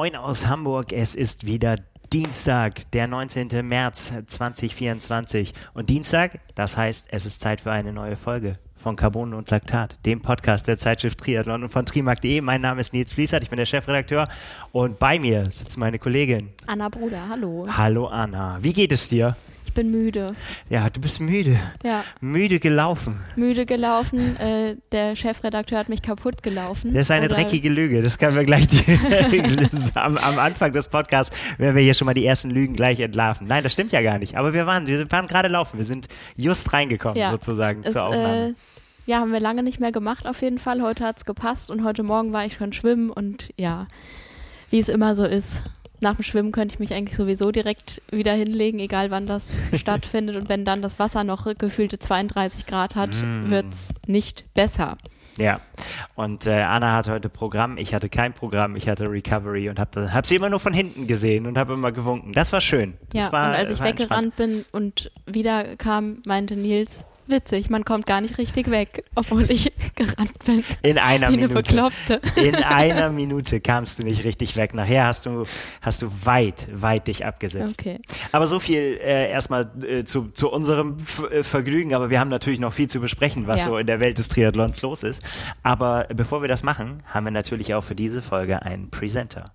Moin aus Hamburg, es ist wieder Dienstag, der 19. März 2024 und Dienstag, das heißt, es ist Zeit für eine neue Folge von Carbon und Laktat, dem Podcast der Zeitschrift Triathlon und von trimark.de. Mein Name ist Nils Fließert, ich bin der Chefredakteur und bei mir sitzt meine Kollegin Anna Bruder, hallo. Hallo Anna, wie geht es dir? Ich bin müde. Ja, du bist müde. Ja. Müde gelaufen. Müde gelaufen, der Chefredakteur hat mich kaputt gelaufen. Das ist eine dreckige Lüge, das können wir gleich am Anfang des Podcasts, werden wir hier schon mal die ersten Lügen gleich entlarven. Nein, das stimmt ja gar nicht, aber wir waren gerade laufen, wir sind just reingekommen sozusagen zur Aufnahme. Ja, haben wir lange nicht mehr gemacht auf jeden Fall, heute hat es gepasst und heute Morgen war ich schon schwimmen und ja, wie es immer so ist. Nach dem Schwimmen könnte ich mich eigentlich sowieso direkt wieder hinlegen, egal wann das stattfindet. Und wenn dann das Wasser noch gefühlte 32 Grad hat, wird's nicht besser. Ja, und Anna hatte heute Programm, ich hatte kein Programm, ich hatte Recovery und hab sie immer nur von hinten gesehen und habe immer gewunken. Das war schön. Das und als ich weggerannt bin und wieder kam, meinte Nils, witzig, man kommt gar nicht richtig weg, obwohl ich gerannt bin. In einer wie Minute. Eine Bekloppte. In einer Minute kamst du nicht richtig weg. Nachher hast du weit dich abgesetzt. Okay. Aber so viel erstmal zu unserem Vergnügen. Aber wir haben natürlich noch viel zu besprechen, was so in der Welt des Triathlons los ist. Aber bevor wir das machen, haben wir natürlich auch für diese Folge einen Presenter.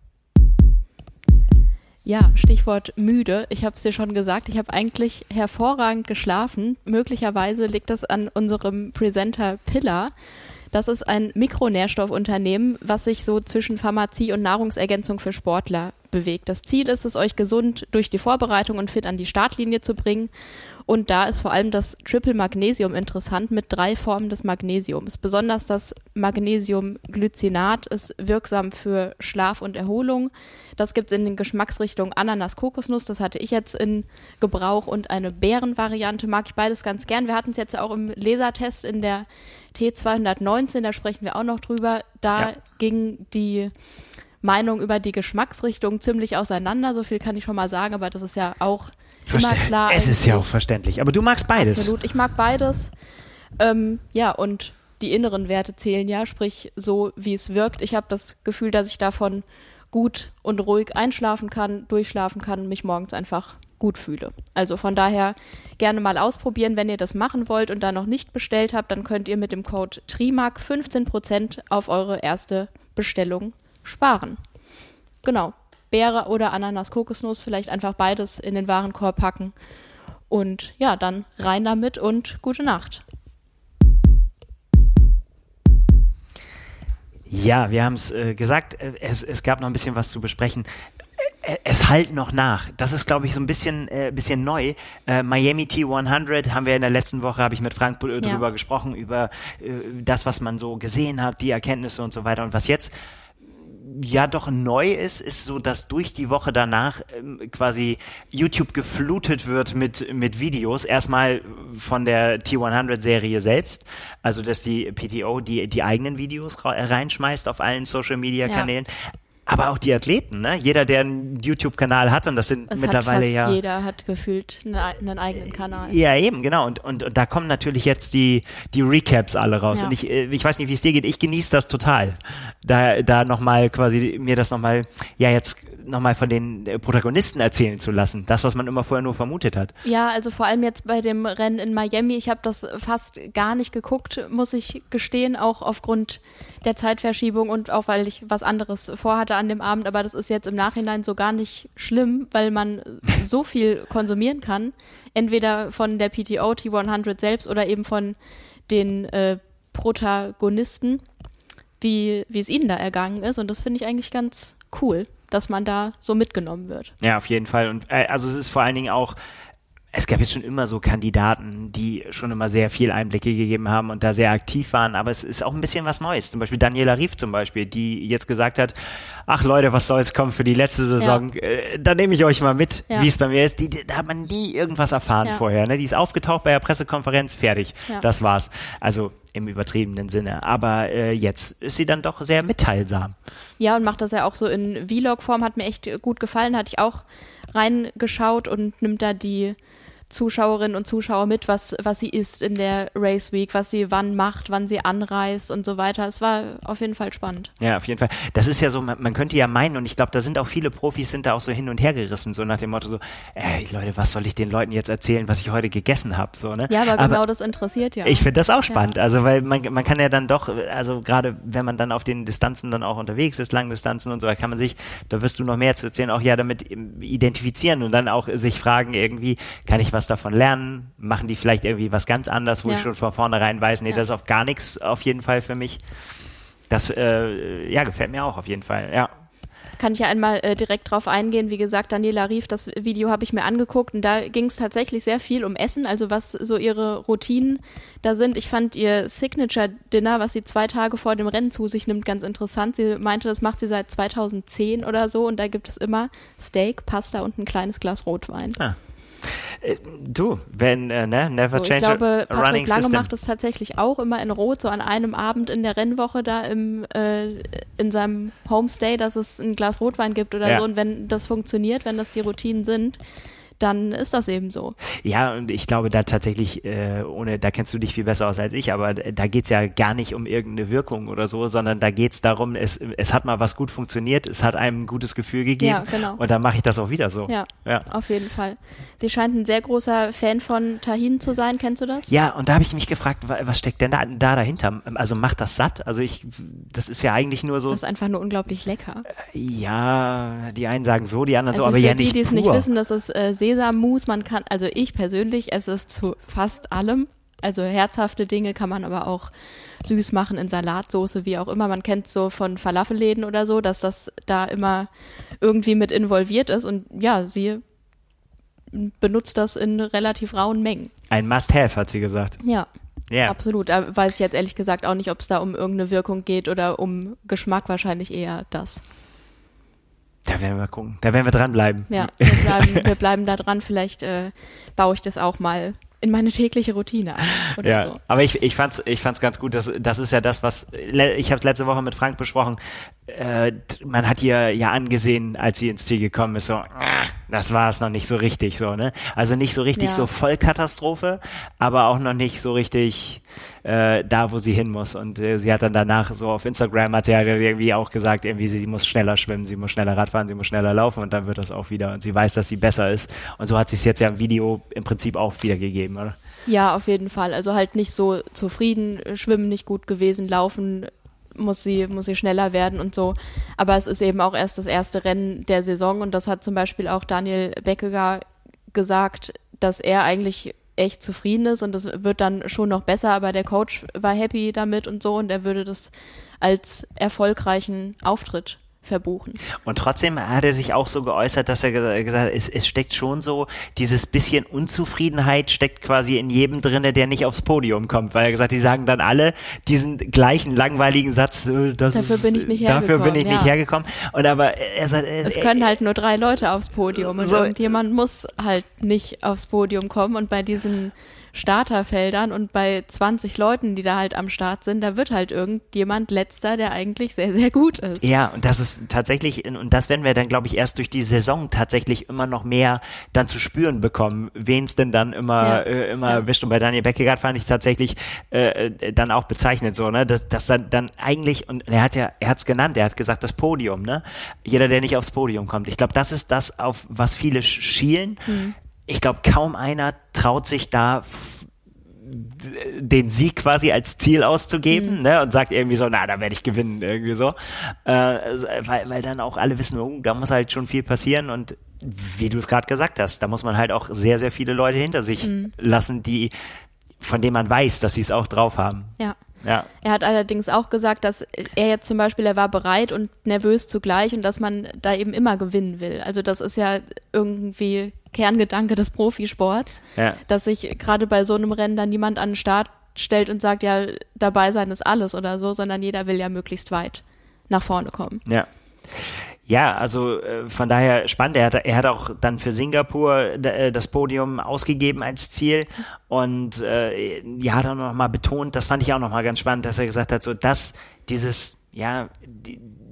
Ja, Stichwort müde. Ich habe es dir schon gesagt, ich habe eigentlich hervorragend geschlafen. Möglicherweise liegt das an unserem Presenter Pillar. Das ist ein Mikronährstoffunternehmen, was sich so zwischen Pharmazie und Nahrungsergänzung für Sportler bewegt. Das Ziel ist es, euch gesund durch die Vorbereitung und fit an die Startlinie zu bringen. Und da ist vor allem das Triple Magnesium interessant mit 3 Formen des Magnesiums. Besonders das Magnesiumglycinat ist wirksam für Schlaf und Erholung. Das gibt es in den Geschmacksrichtungen Ananas, Kokosnuss. Das hatte ich jetzt in Gebrauch und eine Beerenvariante. Mag ich beides ganz gern. Wir hatten es jetzt auch im Lesertest in der T219. Da sprechen wir auch noch drüber. Da ging die Meinung über die Geschmacksrichtung ziemlich auseinander. So viel kann ich schon mal sagen. Aber das ist ja auch immer klar. Es ist ja auch verständlich. Aber du magst beides. Absolut. Ich mag beides. Und die inneren Werte zählen ja, sprich so, wie es wirkt. Ich habe das Gefühl, dass ich davon gut und ruhig einschlafen kann, durchschlafen kann und mich morgens einfach gut fühle. Also von daher gerne mal ausprobieren, wenn ihr das machen wollt und da noch nicht bestellt habt, dann könnt ihr mit dem Code TRIMARK 15% auf eure erste Bestellung sparen. Genau. Beere oder Ananas, Kokosnuss, vielleicht einfach beides in den Warenkorb packen und ja, dann rein damit und gute Nacht. Ja, wir haben es gesagt, es gab noch ein bisschen was zu besprechen. Es halt noch nach. Das ist, glaube ich, so ein bisschen neu. Miami T100 haben wir in der letzten Woche, habe ich mit Frank drüber gesprochen, über das, was man so gesehen hat, die Erkenntnisse und so weiter. Und was jetzt ja doch neu ist so, dass durch die Woche danach quasi YouTube geflutet wird mit Videos. Erstmal von der T100-Serie selbst, also dass die PTO die eigenen Videos reinschmeißt auf allen Social-Media-Kanälen. Ja. Aber auch die Athleten, ne? Jeder, der einen YouTube-Kanal hat, und das sind mittlerweile jeder hat gefühlt einen eigenen Kanal. Ja, eben, genau. Und da kommen natürlich jetzt die Recaps alle raus. Ja. Und ich weiß nicht, wie es dir geht, ich genieße das total. Da nochmal quasi mir das nochmal, jetzt nochmal von den Protagonisten erzählen zu lassen. Das, was man immer vorher nur vermutet hat. Ja, also vor allem jetzt bei dem Rennen in Miami. Ich habe das fast gar nicht geguckt, muss ich gestehen, auch aufgrund der Zeitverschiebung und auch, weil ich was anderes vorhatte an dem Abend. Aber das ist jetzt im Nachhinein so gar nicht schlimm, weil man so viel konsumieren kann. Entweder von der PTO T100 selbst oder eben von den Protagonisten, wie es ihnen da ergangen ist. Und das finde ich eigentlich ganz cool, dass man da so mitgenommen wird. Ja, auf jeden Fall. Und also es ist vor allen Dingen auch, es gab jetzt schon immer so Kandidaten, die schon immer sehr viel Einblicke gegeben haben und da sehr aktiv waren, aber es ist auch ein bisschen was Neues. Zum Beispiel Daniela Ryf zum Beispiel, die jetzt gesagt hat, ach Leute, was soll's, kommen für die letzte Saison, da nehme ich euch mal mit, wie es bei mir ist. Da hat man nie irgendwas erfahren vorher. Ne? Die ist aufgetaucht bei der Pressekonferenz, fertig, das war's. Also im übertriebenen Sinne. Aber jetzt ist sie dann doch sehr mitteilsam. Ja, und macht das ja auch so in Vlog-Form, hat mir echt gut gefallen, hatte ich auch reingeschaut und nimmt da die Zuschauerinnen und Zuschauer mit, was sie isst in der Race Week, was sie wann macht, wann sie anreist und so weiter. Es war auf jeden Fall spannend. Ja, auf jeden Fall. Das ist ja so, man könnte ja meinen, und ich glaube, da sind auch viele Profis, sind da auch so hin und her gerissen, so nach dem Motto so, Leute, was soll ich den Leuten jetzt erzählen, was ich heute gegessen habe, so, ne? Ja, aber genau das interessiert ja. Ich finde das auch spannend, also weil man kann ja dann doch, also gerade wenn man dann auf den Distanzen dann auch unterwegs ist, Langdistanzen und so, da wirst du noch mehr zu erzählen, auch ja damit identifizieren und dann auch sich fragen irgendwie, kann ich was davon lernen? Machen die vielleicht irgendwie was ganz anderes, wo ich schon von vornherein weiß, das ist auf gar nichts auf jeden Fall für mich. Das gefällt mir auch auf jeden Fall, ja. Kann ich ja einmal direkt drauf eingehen. Wie gesagt, Daniela Ryf, das Video habe ich mir angeguckt und da ging es tatsächlich sehr viel um Essen, also was so ihre Routinen da sind. Ich fand ihr Signature-Dinner, was sie 2 Tage vor dem Rennen zu sich nimmt, ganz interessant. Sie meinte, das macht sie seit 2010 oder so und da gibt es immer Steak, Pasta und ein kleines Glas Rotwein. Du, wenn, never so, change ich glaube, a running Patrick Lange system. macht es tatsächlich auch immer in Rot, so an einem Abend in der Rennwoche da in seinem Homestay, dass es ein Glas Rotwein gibt oder so. Und wenn das funktioniert, wenn das die Routinen sind, dann ist das eben so. Ja, und ich glaube da tatsächlich, da kennst du dich viel besser aus als ich, aber da geht's ja gar nicht um irgendeine Wirkung oder so, sondern da geht's darum, es hat mal was gut funktioniert, es hat einem ein gutes Gefühl gegeben, ja, genau. Und dann mache ich das auch wieder so. Ja, auf jeden Fall. Sie scheint ein sehr großer Fan von Tahin zu sein, kennst du das? Ja, und da habe ich mich gefragt, was steckt denn da dahinter? Also macht das satt? Also das ist ja eigentlich nur so... Das ist einfach nur unglaublich lecker. Ja, die einen sagen so, die anderen also so, aber ja nicht die es pur. nicht wissen, das ist Sesammus, also ich persönlich esse es zu fast allem, also herzhafte Dinge kann man aber auch süß machen in Salatsoße, wie auch immer, man kennt so von Falafelläden oder so, dass das da immer irgendwie mit involviert ist und ja, sie benutzt das in relativ rauen Mengen. Ein Must-Have, hat sie gesagt. Ja. Yeah. Absolut, da weiß ich jetzt ehrlich gesagt auch nicht, ob es da um irgendeine Wirkung geht oder um Geschmack, wahrscheinlich eher das. Da werden wir gucken. Da werden wir dranbleiben. Ja, wir bleiben da dran. Vielleicht baue ich das auch mal in meine tägliche Routine ein oder so. Aber ich fand's ganz gut. Das ist ja das, was ich habe es letzte Woche mit Frank besprochen. Man hat ihr ja angesehen, als sie ins Ziel gekommen ist, so, das war es noch nicht so richtig, so, ne? Also nicht so richtig so Vollkatastrophe, aber auch noch nicht so richtig da, wo sie hin muss. Und sie hat dann danach so auf Instagram hat sie halt irgendwie auch gesagt, irgendwie sie muss schneller schwimmen, sie muss schneller Radfahren, sie muss schneller laufen und dann wird das auch wieder. Und sie weiß, dass sie besser ist. Und so hat sie es jetzt ja im Video im Prinzip auch wiedergegeben, oder? Ja, auf jeden Fall. Also halt nicht so zufrieden, schwimmen nicht gut gewesen, laufen muss sie schneller werden und so. Aber es ist eben auch erst das erste Rennen der Saison und das hat zum Beispiel auch Daniel Beckegaard gesagt, dass er eigentlich echt zufrieden ist und das wird dann schon noch besser, aber der Coach war happy damit und so und er würde das als erfolgreichen Auftritt verbuchen. Und trotzdem hat er sich auch so geäußert, dass er gesagt hat, es steckt schon so, dieses bisschen Unzufriedenheit steckt quasi in jedem drinne, der nicht aufs Podium kommt, weil er gesagt, die sagen dann alle diesen gleichen langweiligen Satz, dafür bin ich nicht hergekommen. Und aber er sagt, es können halt nur 3 Leute aufs Podium und irgendjemand muss halt nicht aufs Podium kommen und bei diesen Starterfeldern und bei 20 Leuten, die da halt am Start sind, da wird halt irgendjemand Letzter, der eigentlich sehr, sehr gut ist. Ja, und das ist tatsächlich, und das werden wir dann, glaube ich, erst durch die Saison tatsächlich immer noch mehr dann zu spüren bekommen, wen es denn dann immer erwischt. Und bei Daniel Beckegaard fand ich tatsächlich dann auch bezeichnet so, ne, dass dann eigentlich, und er hat's genannt, er hat gesagt, das Podium, ne, jeder, der nicht aufs Podium kommt. Ich glaube, das ist das, auf was viele schielen. Ich glaube, kaum einer traut sich da den Sieg quasi als Ziel auszugeben, ne, und sagt irgendwie so, da werde ich gewinnen, irgendwie so, weil dann auch alle wissen, da muss halt schon viel passieren und wie du es gerade gesagt hast, da muss man halt auch sehr, sehr viele Leute hinter sich lassen, von denen man weiß, dass sie es auch drauf haben. Ja. Ja. Er hat allerdings auch gesagt, dass er jetzt zum Beispiel, er war bereit und nervös zugleich und dass man da eben immer gewinnen will. Also das ist ja irgendwie Kerngedanke des Profisports, dass sich gerade bei so einem Rennen dann niemand an den Start stellt und sagt, ja, dabei sein ist alles oder so, sondern jeder will ja möglichst weit nach vorne kommen. Ja. Ja, also von daher spannend. Er hat auch dann für Singapur das Podium ausgegeben als Ziel und hat dann nochmal betont, das fand ich auch nochmal ganz spannend, dass er gesagt hat, so dass diese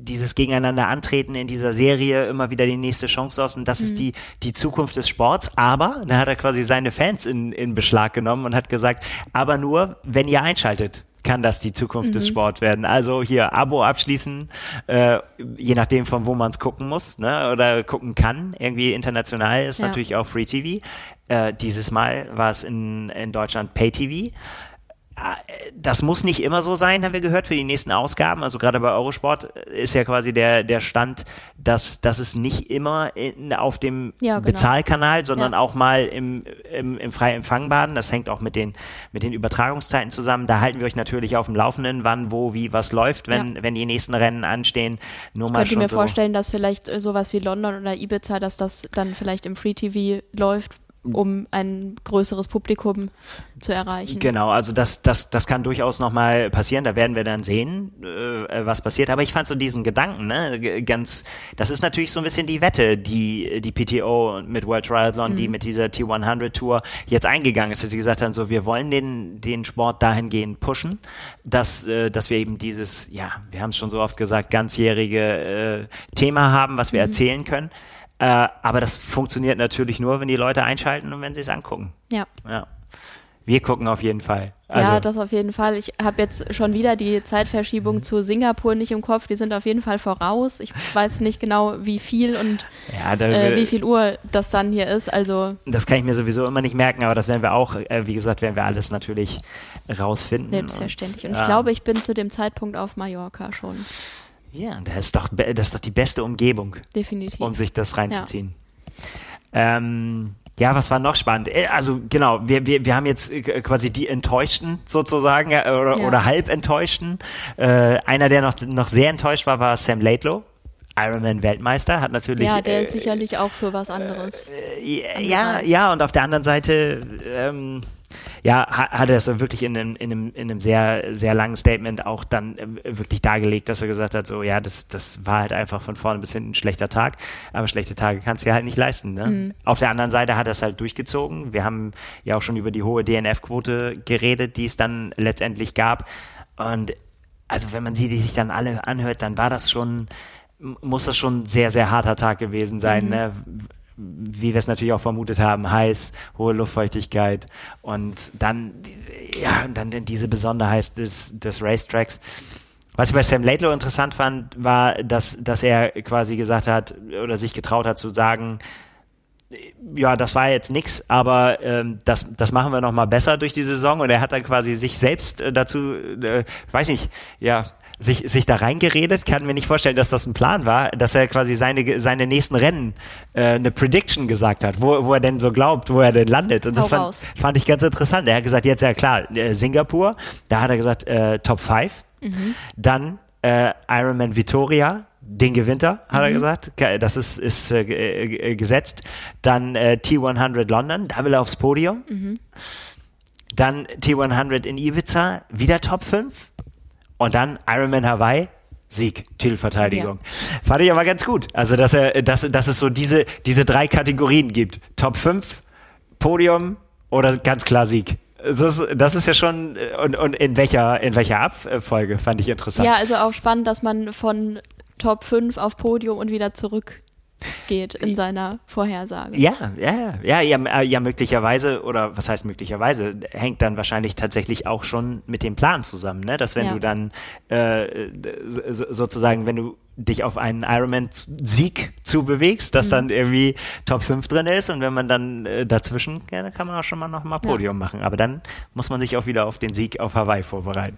dieses Gegeneinander antreten in dieser Serie, immer wieder die nächste Chance aus und das ist die Zukunft des Sports, aber da hat er quasi seine Fans in Beschlag genommen und hat gesagt, aber nur, wenn ihr einschaltet, kann das die Zukunft des Sports werden. Also hier Abo abschließen, je nachdem von wo man es gucken muss, ne, oder gucken kann, irgendwie international ist natürlich auch Free TV. Dieses Mal war es in Deutschland Pay TV. Das muss nicht immer so sein, haben wir gehört, für die nächsten Ausgaben. Also gerade bei Eurosport ist ja quasi der Stand, dass es nicht immer auf dem Bezahlkanal, sondern auch mal im frei empfangbaren. Das hängt auch mit den Übertragungszeiten zusammen. Da halten wir euch natürlich auf dem Laufenden, wann, wo, wie, was läuft, wenn die nächsten Rennen anstehen. Ich könnte mir vorstellen, dass vielleicht sowas wie London oder Ibiza, dass das dann vielleicht im Free TV läuft, um ein größeres Publikum zu erreichen. Genau, also das kann durchaus nochmal passieren, da werden wir dann sehen, was passiert, aber ich fand so diesen Gedanken, ne, das ist natürlich so ein bisschen die Wette, die PTO mit World Triathlon, die mit dieser T100 Tour jetzt eingegangen ist, dass sie gesagt haben, so, wir wollen den Sport dahingehend pushen, dass wir eben dieses, ja, wir haben es schon so oft gesagt, ganzjährige Thema haben, was wir erzählen können. Aber das funktioniert natürlich nur, wenn die Leute einschalten und wenn sie es angucken. Ja. Wir gucken auf jeden Fall. Also, ja, das auf jeden Fall. Ich habe jetzt schon wieder die Zeitverschiebung zu Singapur nicht im Kopf. Die sind auf jeden Fall voraus. Ich weiß nicht genau, wie viel und wie viel Uhr das dann hier ist. Also das kann ich mir sowieso immer nicht merken, aber das werden wir auch, wie gesagt, werden wir alles natürlich rausfinden. Selbstverständlich. Und ich glaube, ich bin zu dem Zeitpunkt auf Mallorca schon. Ja, das ist doch die beste Umgebung. Definitiv. Um sich das reinzuziehen. Ja, was war noch spannend? Also genau, wir haben jetzt quasi die Enttäuschten sozusagen oder halb Enttäuschten. Einer, der noch sehr enttäuscht war Sam Laidlow. Ironman-Weltmeister, hat natürlich... Ja, der ist sicherlich auch für was anderes. Ja, und auf der anderen Seite... hat er das wirklich in einem sehr, sehr langen Statement auch dann wirklich dargelegt, dass er gesagt hat, so, ja, das war halt einfach von vorne bis hinten ein schlechter Tag, aber schlechte Tage kannst du ja halt nicht leisten, ne? Auf der anderen Seite hat er es halt durchgezogen. Wir haben ja auch schon über die hohe DNF-Quote geredet, die es dann letztendlich gab, und also wenn man die sich dann alle anhört, dann muss das schon ein sehr, sehr harter Tag gewesen sein, ne? Wie wir es natürlich auch vermutet haben, heiß, hohe Luftfeuchtigkeit und dann diese Besonderheit des Racetracks. Was ich bei Sam Laidlow interessant fand, war, dass er quasi gesagt hat oder sich getraut hat zu sagen, ja, das war jetzt nix, aber das machen wir nochmal besser durch die Saison, und er hat dann quasi sich selbst dazu, weiß nicht, ja, sich da reingeredet, kann mir nicht vorstellen, dass das ein Plan war, dass er quasi seine nächsten Rennen eine Prediction gesagt hat, wo er denn so glaubt, wo er denn landet. Und das fand ich ganz interessant. Er hat gesagt, jetzt ja klar, Singapur, da hat er gesagt Top 5, dann Ironman Vitoria, den gewinnt er, hat er gesagt, das ist gesetzt. Dann T100 London, da will er aufs Podium. Dann T100 in Ibiza, wieder Top 5. Und dann Ironman Hawaii, Sieg, Titelverteidigung. Ja. Fand ich aber ganz gut. Also, dass es so diese 3 Kategorien gibt. Top 5, Podium oder ganz klar Sieg. Das ist ja schon, und in welcher Abfolge, fand ich interessant. Ja, also auch spannend, dass man von Top 5 auf Podium und wieder zurück geht in seiner Vorhersage. Ja, möglicherweise, oder was heißt möglicherweise, hängt dann wahrscheinlich tatsächlich auch schon mit dem Plan zusammen, ne? Dass wenn du dann sozusagen, wenn du dich auf einen Ironman-Sieg zubewegst, dass dann irgendwie Top 5 drin ist, und wenn man dann dazwischen, ja, dann kann man auch schon mal noch Podium machen, aber dann muss man sich auch wieder auf den Sieg auf Hawaii vorbereiten.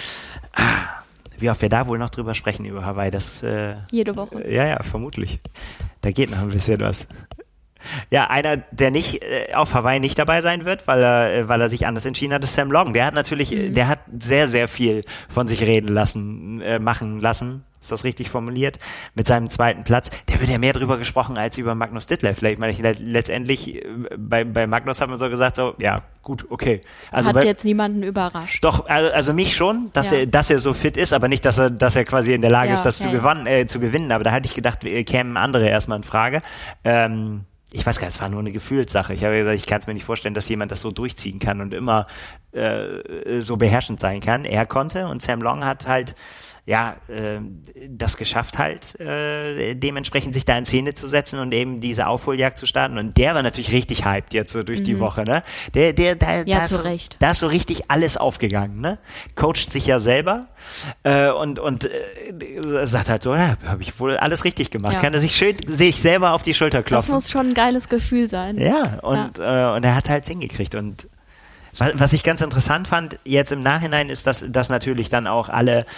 Wie oft wir da wohl noch drüber sprechen, über Hawaii, das... Jede Woche. Ja, vermutlich. Da geht noch ein bisschen was. Ja, einer, der nicht auf Hawaii nicht dabei sein wird, weil er sich anders entschieden hat, ist Sam Long. Der hat natürlich, der hat sehr, sehr viel von sich reden lassen, machen lassen. Ist das richtig formuliert? Mit seinem 2. Platz. Der wird ja mehr drüber gesprochen als über Magnus Ditlev. Vielleicht meine ich letztendlich, bei Magnus hat man so gesagt, so, ja, gut, okay. Also hat jetzt niemanden überrascht. Doch, also mich schon, dass er so fit ist, aber nicht, dass er quasi in der Lage ist, das zu gewinnen. Aber da hatte ich gedacht, kämen andere erstmal in Frage. Ich weiß gar nicht, es war nur eine Gefühlssache. Ich habe gesagt, ich kann es mir nicht vorstellen, dass jemand das so durchziehen kann und immer so beherrschend sein kann. Er konnte, und Sam Long hat halt das geschafft halt, dementsprechend sich da in Szene zu setzen und eben diese Aufholjagd zu starten. Und der war natürlich richtig hyped jetzt so durch die Woche, ne? Da ist so richtig alles aufgegangen, ne? Coacht sich ja selber und sagt halt so, ja, habe ich wohl alles richtig gemacht. Ja. Kann er sich selber auf die Schulter klopfen. Das muss schon ein geiles Gefühl sein. Ja, und er hat halt hingekriegt. Und was ich ganz interessant fand, jetzt im Nachhinein, ist, dass natürlich dann auch alle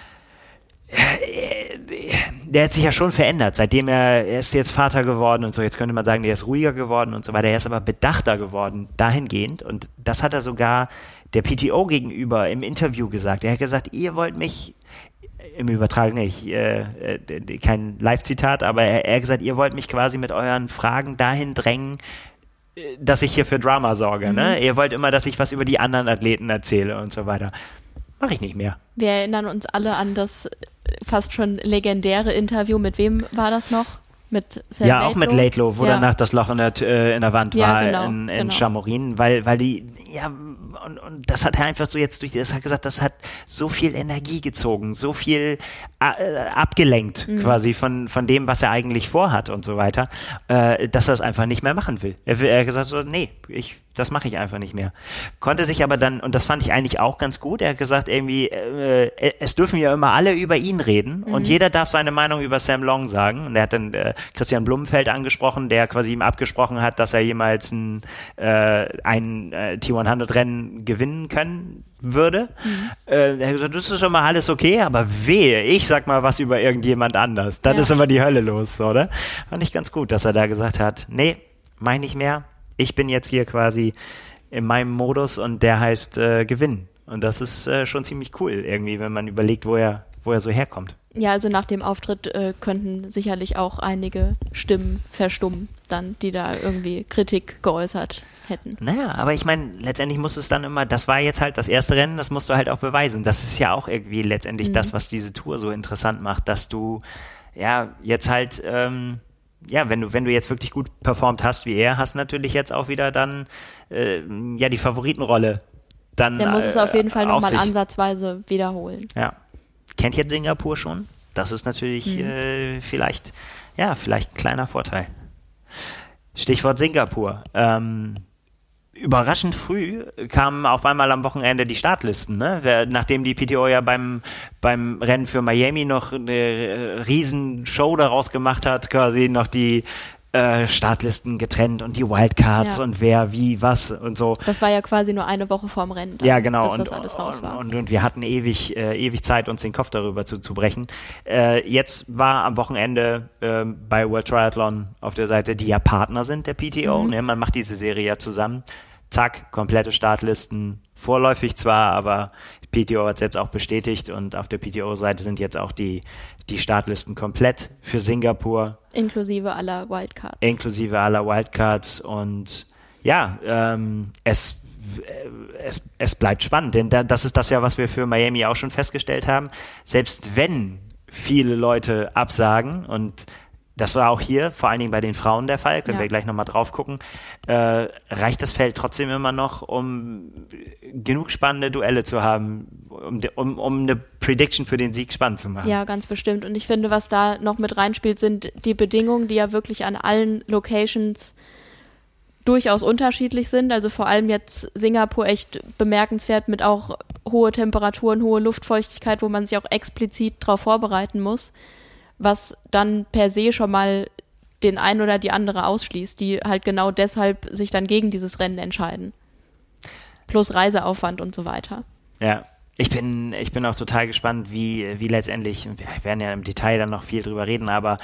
der hat sich ja schon verändert, seitdem er ist jetzt Vater geworden und so, jetzt könnte man sagen, der ist ruhiger geworden und so weiter, er ist aber bedachter geworden, dahingehend, und das hat er sogar der PTO gegenüber im Interview gesagt. Er hat gesagt, ihr wollt mich, im Übertragen nicht, kein Live-Zitat, aber er hat gesagt, ihr wollt mich quasi mit euren Fragen dahin drängen, dass ich hier für Drama sorge, ne? Ihr wollt immer, dass ich was über die anderen Athleten erzähle und so weiter. Mache ich nicht mehr. Wir erinnern uns alle an das fast schon legendäre Interview. Mit wem war das noch? Mit Sam Laidlaw? Auch mit Laidlaw, wo danach das Loch in der Wand war, in Chamorin, weil die, und das hat er einfach so jetzt das hat gesagt, das hat so viel Energie gezogen, so viel abgelenkt quasi von dem, was er eigentlich vorhat und so weiter, dass er es einfach nicht mehr machen will. Er hat gesagt so, nee, das mache ich einfach nicht mehr. Konnte sich aber dann, und das fand ich eigentlich auch ganz gut, er hat gesagt irgendwie, es dürfen ja immer alle über ihn reden und jeder darf seine Meinung über Sam Long sagen. Und er hat dann Christian Blumenfeld angesprochen, der quasi ihm abgesprochen hat, dass er jemals ein T100-Rennen gewinnen können würde. Er hat gesagt, das ist schon mal alles okay, aber wehe, ich sag mal was über irgendjemand anders. Dann ist immer die Hölle los, oder? Fand ich ganz gut, dass er da gesagt hat, nee, mach ich nicht mehr. Ich bin jetzt hier quasi in meinem Modus und der heißt gewinnen. Und das ist schon ziemlich cool irgendwie, wenn man überlegt, wo er so herkommt. Ja, also nach dem Auftritt könnten sicherlich auch einige Stimmen verstummen, dann, die da irgendwie Kritik geäußert hätten. Naja, aber ich meine, letztendlich muss es dann immer, das war jetzt halt das erste Rennen, das musst du halt auch beweisen. Das ist ja auch irgendwie letztendlich das, was diese Tour so interessant macht, dass du jetzt halt wenn du jetzt wirklich gut performt hast wie er, hast natürlich jetzt auch wieder dann die Favoritenrolle. Dann, der muss es auf jeden Fall nochmal ansatzweise wiederholen. Ja. Kennt jetzt Singapur schon? Das ist natürlich vielleicht ein kleiner Vorteil. Stichwort Singapur. Überraschend früh kamen auf einmal am Wochenende die Startlisten, ne? Nachdem die PTO ja beim Rennen für Miami noch eine riesen Show daraus gemacht hat, quasi noch die Startlisten getrennt und die Wildcards und wer, wie, was und so. Das war ja quasi nur eine Woche vorm Rennen, dann, dass das alles raus war. Und wir hatten ewig Zeit, uns den Kopf darüber zu brechen. Jetzt war am Wochenende bei World Triathlon auf der Seite, die ja Partner sind der PTO, ne? Man macht diese Serie ja zusammen. Zack, komplette Startlisten, vorläufig zwar, aber die PTO hat es jetzt auch bestätigt und auf der PTO-Seite sind jetzt auch die Startlisten komplett für Singapur. Inklusive aller Wildcards. Und es bleibt spannend, denn das ist das ja, was wir für Miami auch schon festgestellt haben. Selbst wenn viele Leute absagen, und das war auch hier, vor allen Dingen bei den Frauen der Fall, können wir gleich nochmal drauf gucken, reicht das Feld trotzdem immer noch, um genug spannende Duelle zu haben, um eine Prediction für den Sieg spannend zu machen. Ja, ganz bestimmt. Und ich finde, was da noch mit reinspielt, sind die Bedingungen, die ja wirklich an allen Locations durchaus unterschiedlich sind. Also vor allem jetzt Singapur echt bemerkenswert mit auch hohe Temperaturen, hohe Luftfeuchtigkeit, wo man sich auch explizit darauf vorbereiten muss, was dann per se schon mal den einen oder die andere ausschließt, die halt genau deshalb sich dann gegen dieses Rennen entscheiden. Plus Reiseaufwand und so weiter. Ja, ich bin auch total gespannt, wie letztendlich, wir werden ja im Detail dann noch viel drüber reden, aber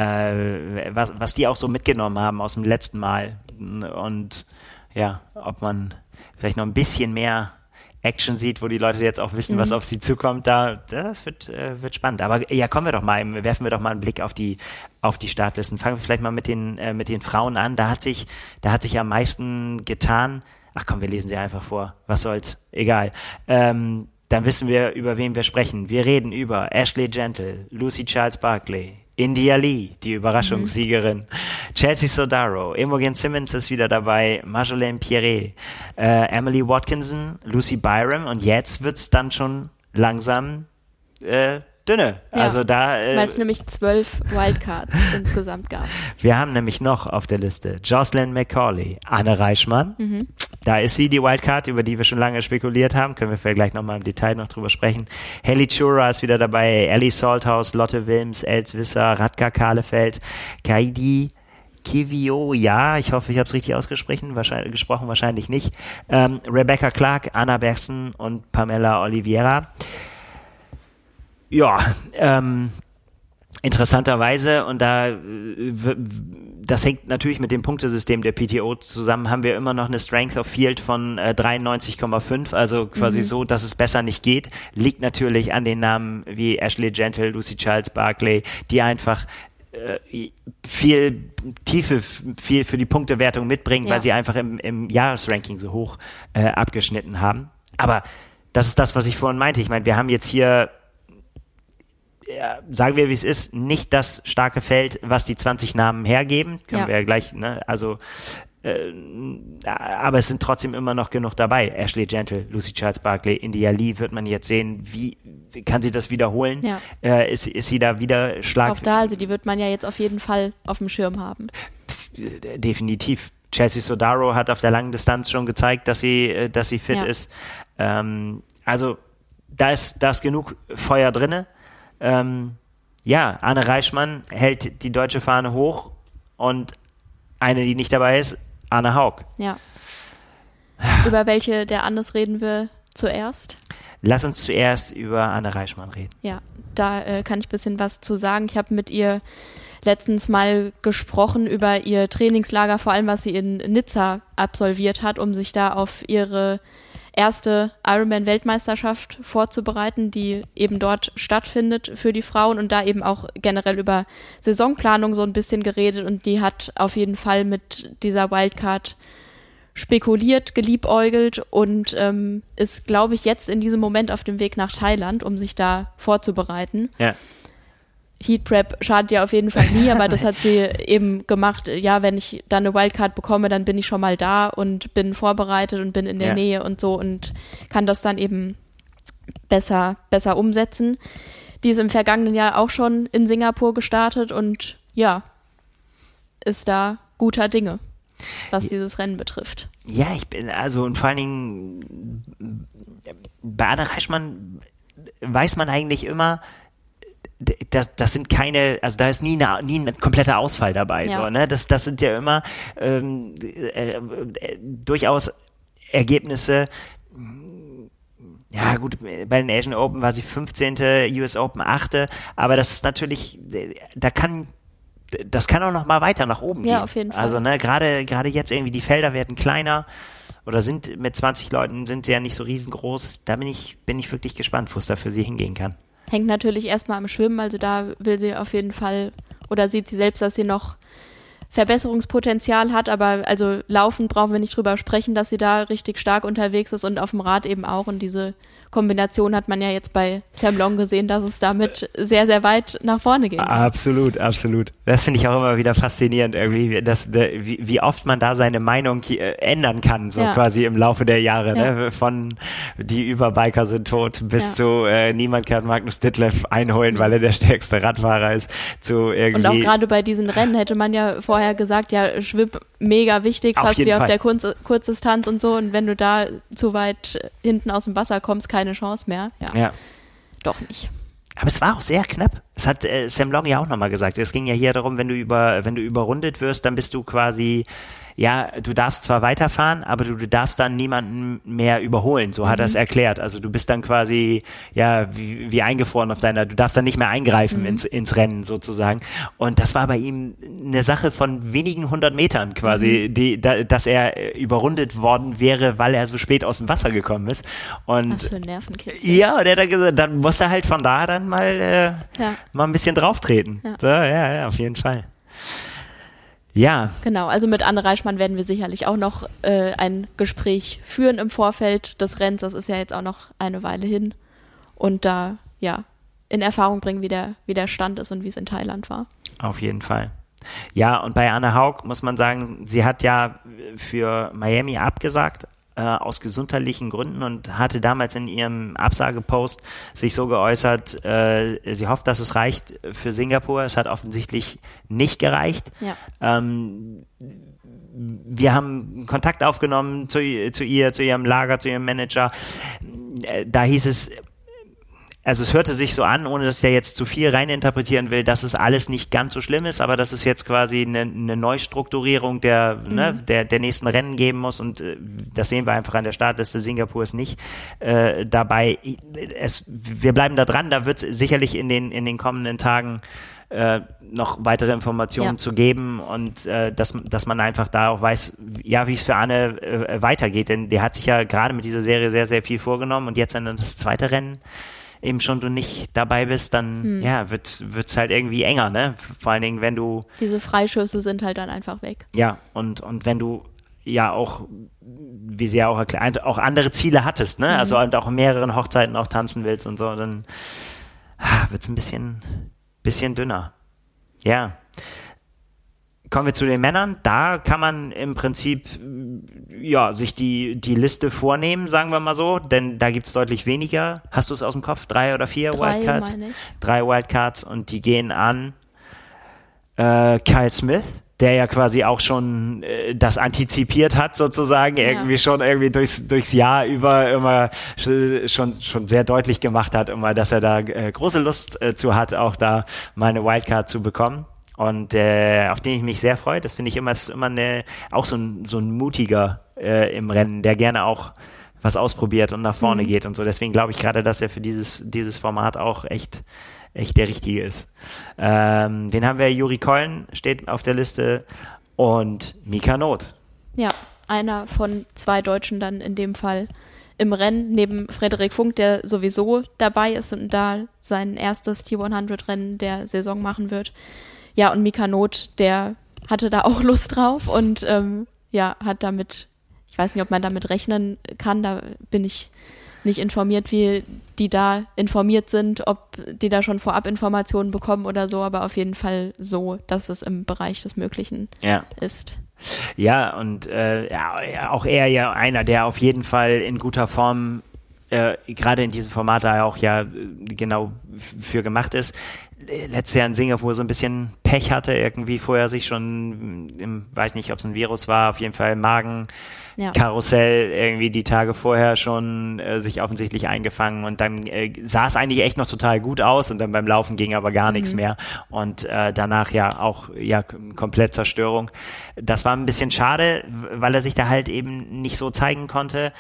was die auch so mitgenommen haben aus dem letzten Mal und ob man vielleicht noch ein bisschen mehr Action sieht, wo die Leute jetzt auch wissen, was auf sie zukommt, das wird spannend. Aber werfen wir doch mal einen Blick auf die Startlisten. Fangen wir vielleicht mal mit den Frauen an. Da hat sich am meisten getan. Ach komm, wir lesen sie einfach vor. Was soll's? Egal. Dann wissen wir, über wen wir sprechen. Wir reden über Ashley Gentle, Lucy Charles-Barclay, India Lee, die Überraschungssiegerin, Chelsea Sodaro, Imogen Simmons ist wieder dabei, Marjolaine Pierret, Emily Watkinson, Lucy Byram, und jetzt wird's dann schon langsam dünne. Ja, also da, weil es nämlich 12 Wildcards insgesamt gab. Wir haben nämlich noch auf der Liste Jocelyn McCauley, Anne Reichmann. Da ist sie, die Wildcard, über die wir schon lange spekuliert haben. Können wir vielleicht gleich nochmal im Detail noch drüber sprechen. Helly Chura ist wieder dabei, Ellie Salthaus, Lotte Wilms, Els Visser, Radka Kahlefeld, Kaidi Kivio, ja, ich hoffe, ich habe es richtig ausgesprochen, wahrscheinlich nicht. Rebecca Clark, Anna Bergson und Pamela Oliveira. Ja, interessanterweise, und das hängt natürlich mit dem Punktesystem der PTO zusammen, haben wir immer noch eine Strength of Field von 93,5, also quasi so, dass es besser nicht geht. Liegt natürlich an den Namen wie Ashley Gentle, Lucy Charles Barclay, die einfach viel Tiefe, viel für die Punktewertung mitbringen, weil sie einfach im Jahresranking so hoch abgeschnitten haben. Aber das ist das, was ich vorhin meinte. Ich meine, wir haben jetzt hier, sagen wir, wie es ist, nicht das starke Feld, was die 20 Namen hergeben. Können wir ja gleich, ne? Also, aber es sind trotzdem immer noch genug dabei. Ashley Gentle, Lucy Charles Barclay, India Lee, wird man jetzt sehen, wie kann sie das wiederholen? Ja. Ist sie da wieder Auch da, also die wird man ja jetzt auf jeden Fall auf dem Schirm haben. Definitiv. Chelsea Sodaro hat auf der langen Distanz schon gezeigt, dass sie fit ist. Also da ist genug Feuer drinne. Anne Reichmann hält die deutsche Fahne hoch und eine, die nicht dabei ist, Anne Haug. Ja. Über welche der Annes reden wir zuerst? Lass uns zuerst über Anne Reichmann reden. Ja, da kann ich ein bisschen was zu sagen. Ich habe mit ihr letztens mal gesprochen über ihr Trainingslager, vor allem was sie in Nizza absolviert hat, um sich da auf ihre erste Ironman-Weltmeisterschaft vorzubereiten, die eben dort stattfindet für die Frauen, und da eben auch generell über Saisonplanung so ein bisschen geredet, und die hat auf jeden Fall mit dieser Wildcard spekuliert, geliebäugelt und ist, glaube ich, jetzt in diesem Moment auf dem Weg nach Thailand, um sich da vorzubereiten. Ja. Heat Prep schadet ja auf jeden Fall nie, aber das hat sie eben gemacht. Ja, wenn ich dann eine Wildcard bekomme, dann bin ich schon mal da und bin vorbereitet und bin in der Nähe und so und kann das dann eben besser umsetzen. Die ist im vergangenen Jahr auch schon in Singapur gestartet und ja, ist da guter Dinge, was dieses Rennen betrifft. Ja, und vor allen Dingen bei Anne Reichmann weiß man eigentlich immer, das sind keine, also da ist nie ein kompletter Ausfall dabei. Ja. So, ne? Das sind ja immer durchaus Ergebnisse. Ja gut, bei den Asian Open war sie 15., US Open 8., aber das ist natürlich, das kann auch noch mal weiter nach oben gehen. Ja, auf jeden Fall. Also ne, gerade jetzt irgendwie die Felder werden kleiner oder sind mit 20 Leuten sind sie ja nicht so riesengroß. Da bin ich wirklich gespannt, wo es da für sie hingehen kann. Hängt natürlich erstmal am Schwimmen, also da will sie auf jeden Fall, oder sieht sie selbst, dass sie noch Verbesserungspotenzial hat, aber also Laufen brauchen wir nicht drüber sprechen, dass sie da richtig stark unterwegs ist und auf dem Rad eben auch, und diese Kombination hat man ja jetzt bei Sam Long gesehen, dass es damit sehr, sehr weit nach vorne geht. Absolut. Das finde ich auch immer wieder faszinierend irgendwie, wie oft man da seine Meinung ändern kann, so quasi im Laufe der Jahre, ne? Von die Überbiker sind tot bis zu niemand kann Magnus Ditlev einholen, weil er der stärkste Radfahrer ist, zu irgendwie. Und auch gerade bei diesen Rennen hätte man ja vorher gesagt, ja, Schwimm mega wichtig, fast wie auf der Kurzdistanz und so, und wenn du da zu weit hinten aus dem Wasser kommst, keine Chance mehr. Ja. Doch nicht. Aber es war auch sehr knapp. Es hat Sam Long ja auch nochmal gesagt. Es ging ja hier darum, wenn du überrundet wirst, dann bist du quasi, ja, du darfst zwar weiterfahren, aber du darfst dann niemanden mehr überholen. So hat er es erklärt. Also du bist dann quasi, ja, wie eingefroren du darfst dann nicht mehr eingreifen ins Rennen sozusagen. Und das war bei ihm eine Sache von wenigen 100 Metern quasi, dass er überrundet worden wäre, weil er so spät aus dem Wasser gekommen ist. Und was für ein Nervenkitzel. Ja, und er hat gesagt, dann muss er halt von da dann mal ein bisschen drauftreten. Ja. So, ja, auf jeden Fall. Ja. Genau, also mit Anne Reichmann werden wir sicherlich auch noch ein Gespräch führen im Vorfeld des Rennens. Das ist ja jetzt auch noch eine Weile hin. Und da, in Erfahrung bringen, wie der Stand ist und wie es in Thailand war. Auf jeden Fall. Ja, und bei Anne Haug muss man sagen, sie hat ja für Miami abgesagt. aus gesundheitlichen Gründen und hatte damals in ihrem Absagepost sich so geäußert, sie hofft, dass es reicht für Singapur. Es hat offensichtlich nicht gereicht. Ja. Wir haben Kontakt aufgenommen zu ihr, zu ihrem Lager, zu ihrem Manager. Da hieß es, also es hörte sich so an, ohne dass ich ja jetzt zu viel reininterpretieren will, dass es alles nicht ganz so schlimm ist, aber dass es jetzt quasi eine Neustrukturierung der nächsten Rennen geben muss und das sehen wir einfach an der Startliste. Singapur ist nicht dabei. Wir bleiben da dran, da wird es sicherlich in den kommenden Tagen noch weitere Informationen zu geben und dass man einfach da auch weiß, ja, wie es für Arne weitergeht, denn der hat sich ja gerade mit dieser Serie sehr, sehr viel vorgenommen und jetzt, wenn dann das zweite Rennen eben schon du nicht dabei bist, dann wird's halt irgendwie enger, ne? Vor allen Dingen, wenn du diese Freischüsse sind halt dann einfach weg. Ja, und wenn du ja auch, wie sie ja auch erklärt, auch andere Ziele hattest, ne? Also und auch in mehreren Hochzeiten auch tanzen willst und so, dann wird's ein bisschen dünner. Ja. Kommen wir zu den Männern. Da kann man im Prinzip sich die Liste vornehmen, sagen wir mal so, denn da gibt es deutlich weniger. Hast du es aus dem Kopf? 3 oder 4 Wildcards? Meine ich. 3 Wildcards und die gehen an Kyle Smith, der ja quasi auch schon das antizipiert hat sozusagen, irgendwie schon irgendwie durchs Jahr über immer schon sehr deutlich gemacht hat, immer, dass er da große Lust zu hat, auch da mal eine Wildcard zu bekommen. Und auf den ich mich sehr freue, das finde ich immer auch so ein mutiger im Rennen, der gerne auch was ausprobiert und nach vorne geht und so. Deswegen glaube ich gerade, dass er für dieses Format auch echt der Richtige ist. Wen haben wir? Juri Keulen steht auf der Liste und Mika Not. Ja, einer von 2 Deutschen dann in dem Fall im Rennen, neben Frederik Funk, der sowieso dabei ist und da sein erstes T100-Rennen der Saison machen wird. Ja, und Mika Not, der hatte da auch Lust drauf und hat damit, ich weiß nicht, ob man damit rechnen kann, da bin ich nicht informiert, wie die da informiert sind, ob die da schon Vorab-Informationen bekommen oder so, aber auf jeden Fall so, dass es im Bereich des Möglichen ist. Ja, und auch er ja einer, der auf jeden Fall in guter Form gerade in diesem Format da auch genau für gemacht ist. Letztes Jahr in Singapur so ein bisschen Pech hatte, irgendwie vorher sich schon, weiß nicht, ob es ein Virus war, auf jeden Fall Magenkarussell irgendwie die Tage vorher schon sich offensichtlich eingefangen und dann sah es eigentlich echt noch total gut aus und dann beim Laufen ging aber gar nichts mehr und danach auch komplett Zerstörung. Das war ein bisschen schade, weil er sich da halt eben nicht so zeigen konnte.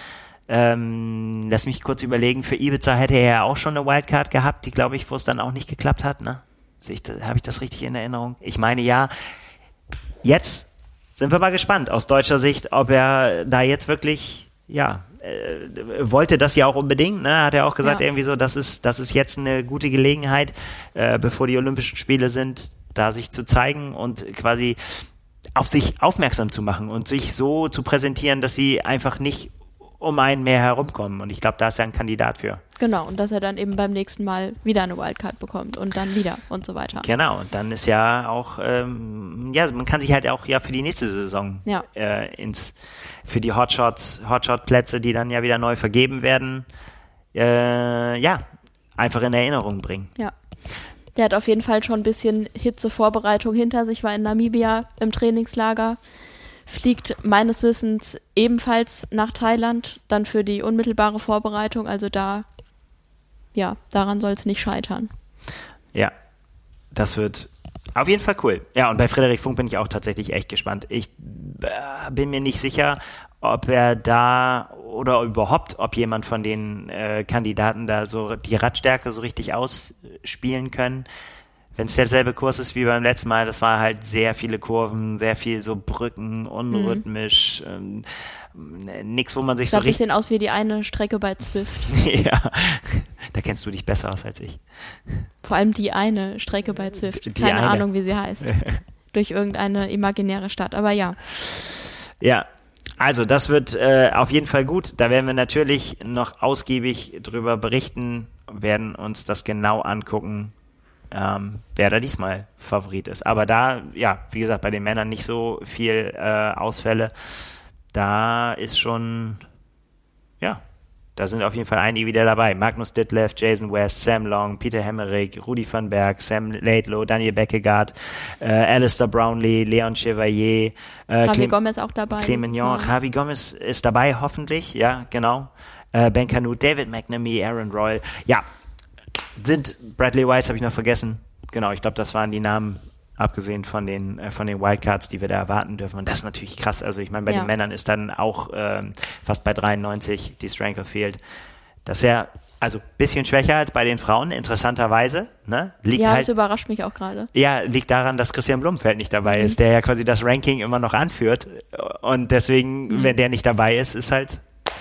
Lass mich kurz überlegen, für Ibiza hätte er ja auch schon eine Wildcard gehabt, die glaube ich, wo es dann auch nicht geklappt hat, ne? Habe ich das richtig in Erinnerung? Ich meine ja, jetzt sind wir mal gespannt aus deutscher Sicht, ob er da jetzt wirklich, wollte das ja auch unbedingt, ne? Hat er auch gesagt, irgendwie so, das ist jetzt eine gute Gelegenheit, bevor die Olympischen Spiele sind, da sich zu zeigen und quasi auf sich aufmerksam zu machen und sich so zu präsentieren, dass sie einfach nicht um einen mehr herumkommen. Und ich glaube, da ist er ein Kandidat für. Genau, und dass er dann eben beim nächsten Mal wieder eine Wildcard bekommt und dann wieder und so weiter. Genau, und dann ist ja auch, man kann sich halt auch für die nächste Saison für die Hotshot-Plätze, die dann ja wieder neu vergeben werden, einfach in Erinnerung bringen. Ja. Der hat auf jeden Fall schon ein bisschen Hitzevorbereitung hinter sich, war in Namibia im Trainingslager, fliegt meines Wissens ebenfalls nach Thailand, dann für die unmittelbare Vorbereitung, also daran soll es nicht scheitern. Ja, das wird auf jeden Fall cool. Ja, und bei Frederik Funk bin ich auch tatsächlich echt gespannt. Ich bin mir nicht sicher, ob er da oder überhaupt, ob jemand von den Kandidaten da so die Radstärke so richtig ausspielen können. Wenn es derselbe Kurs ist wie beim letzten Mal, das war halt sehr viele Kurven, sehr viel so Brücken, unrhythmisch, nix, wo man sich so richtig... Sah ein bisschen aus wie die eine Strecke bei Zwift. Ja, da kennst du dich besser aus als ich. Vor allem die eine Strecke bei Zwift. Keine Ahnung, wie sie heißt. Durch irgendeine imaginäre Stadt, aber ja. Ja, also das wird auf jeden Fall gut. Da werden wir natürlich noch ausgiebig drüber berichten, werden uns das genau angucken, wer da diesmal Favorit ist. Aber da, wie gesagt, bei den Männern nicht so viel Ausfälle. Da ist schon ja, da sind auf jeden Fall einige wieder dabei. Magnus Ditlev, Jason West, Sam Long, Peter Hemmerich, Rudi van Berg, Sam Laidlow, Daniel Beckegaard, Alistair Brownlee, Leon Chevalier, Javi Gomez auch dabei. Clemignon, Javi Gomez ist dabei, hoffentlich, ja, genau. Ben Canute, David McNamee, Aaron Royal. Ja, sind Bradley Weiss, habe ich noch vergessen. Genau, ich glaube, das waren die Namen, abgesehen von den Wildcards, die wir da erwarten dürfen. Und das ist natürlich krass. Also ich meine, bei den Männern ist dann auch fast bei 93 die Strength of Field. Das ist ja also ein bisschen schwächer als bei den Frauen, interessanterweise. Ne? Das überrascht mich auch gerade. Ja, liegt daran, dass Christian Blumfeld nicht dabei ist, der ja quasi das Ranking immer noch anführt. Und deswegen, wenn der nicht dabei ist, ist halt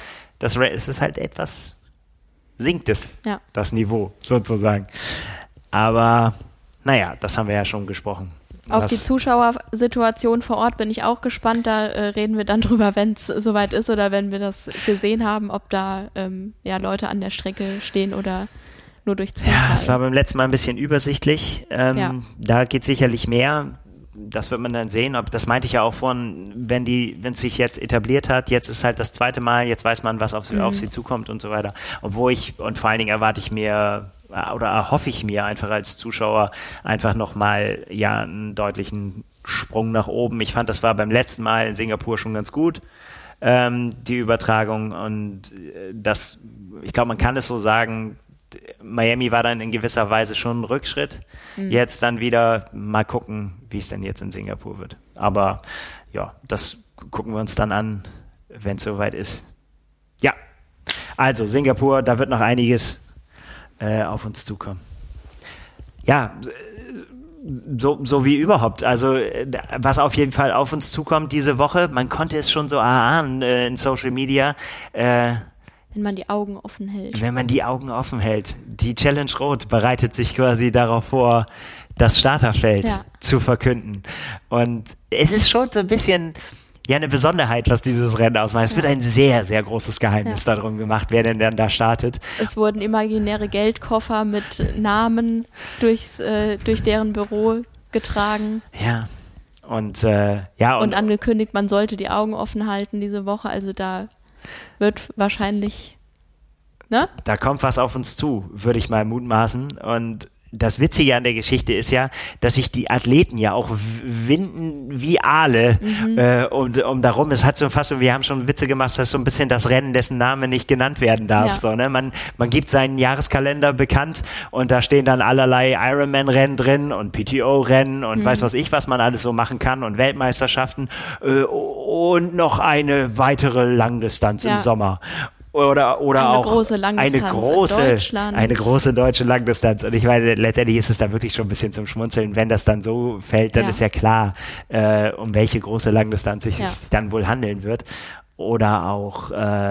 etwas, sinkt es, das Niveau sozusagen. Aber naja, das haben wir ja schon gesprochen. Auf die Zuschauersituation vor Ort bin ich auch gespannt. Da reden wir dann drüber, wenn es soweit ist oder wenn wir das gesehen haben, ob da Leute an der Strecke stehen oder nur durch Zufall. Ja, es war beim letzten Mal ein bisschen übersichtlich. Da geht sicherlich mehr. Das wird man dann sehen. Das meinte ich ja auch vorhin, wenn es sich jetzt etabliert hat, jetzt ist halt das zweite Mal, jetzt weiß man, was auf sie zukommt und so weiter. Und vor allen Dingen erwarte ich mir oder erhoffe ich mir einfach als Zuschauer einfach nochmal einen deutlichen Sprung nach oben. Ich fand, das war beim letzten Mal in Singapur schon ganz gut, die Übertragung, und ich glaube, man kann es so sagen, Miami war dann in gewisser Weise schon ein Rückschritt. Jetzt dann wieder mal gucken, wie es denn jetzt in Singapur wird. Aber ja, das gucken wir uns dann an, wenn es soweit ist. Ja, also Singapur, da wird noch einiges auf uns zukommen. Ja, so wie überhaupt. Also was auf jeden Fall auf uns zukommt diese Woche, man konnte es schon so erahnen in Social Media. Wenn man die Augen offen hält. Wenn man die Augen offen hält. Die Challenge Rot bereitet sich quasi darauf vor, das Starterfeld zu verkünden. Und es ist schon so ein bisschen eine Besonderheit, was dieses Rennen ausmacht. Es wird ein sehr, sehr großes Geheimnis darum gemacht, wer denn dann da startet. Es wurden imaginäre Geldkoffer mit Namen durch deren Büro getragen. Ja. Und angekündigt, man sollte die Augen offen halten diese Woche. Also da wird wahrscheinlich, ne? Da kommt was auf uns zu, würde ich mal mutmaßen. Und das Witzige an der Geschichte ist ja, dass sich die Athleten ja auch winden wie Aale um darum. Es hat so fast, wir haben schon Witze gemacht, dass so ein bisschen das Rennen, dessen Name nicht genannt werden darf. Ja. So, ne? Man gibt seinen Jahreskalender bekannt und da stehen dann allerlei Ironman-Rennen drin und PTO-Rennen und weiß was ich, was man alles so machen kann und Weltmeisterschaften und noch eine weitere Langdistanz im Sommer. Oder eine auch große Langdistanz eine große deutsche Langdistanz. Und ich meine, letztendlich ist es da wirklich schon ein bisschen zum Schmunzeln. Wenn das dann so fällt, dann ist ja klar, um welche große Langdistanz es sich dann wohl handeln wird. Oder auch,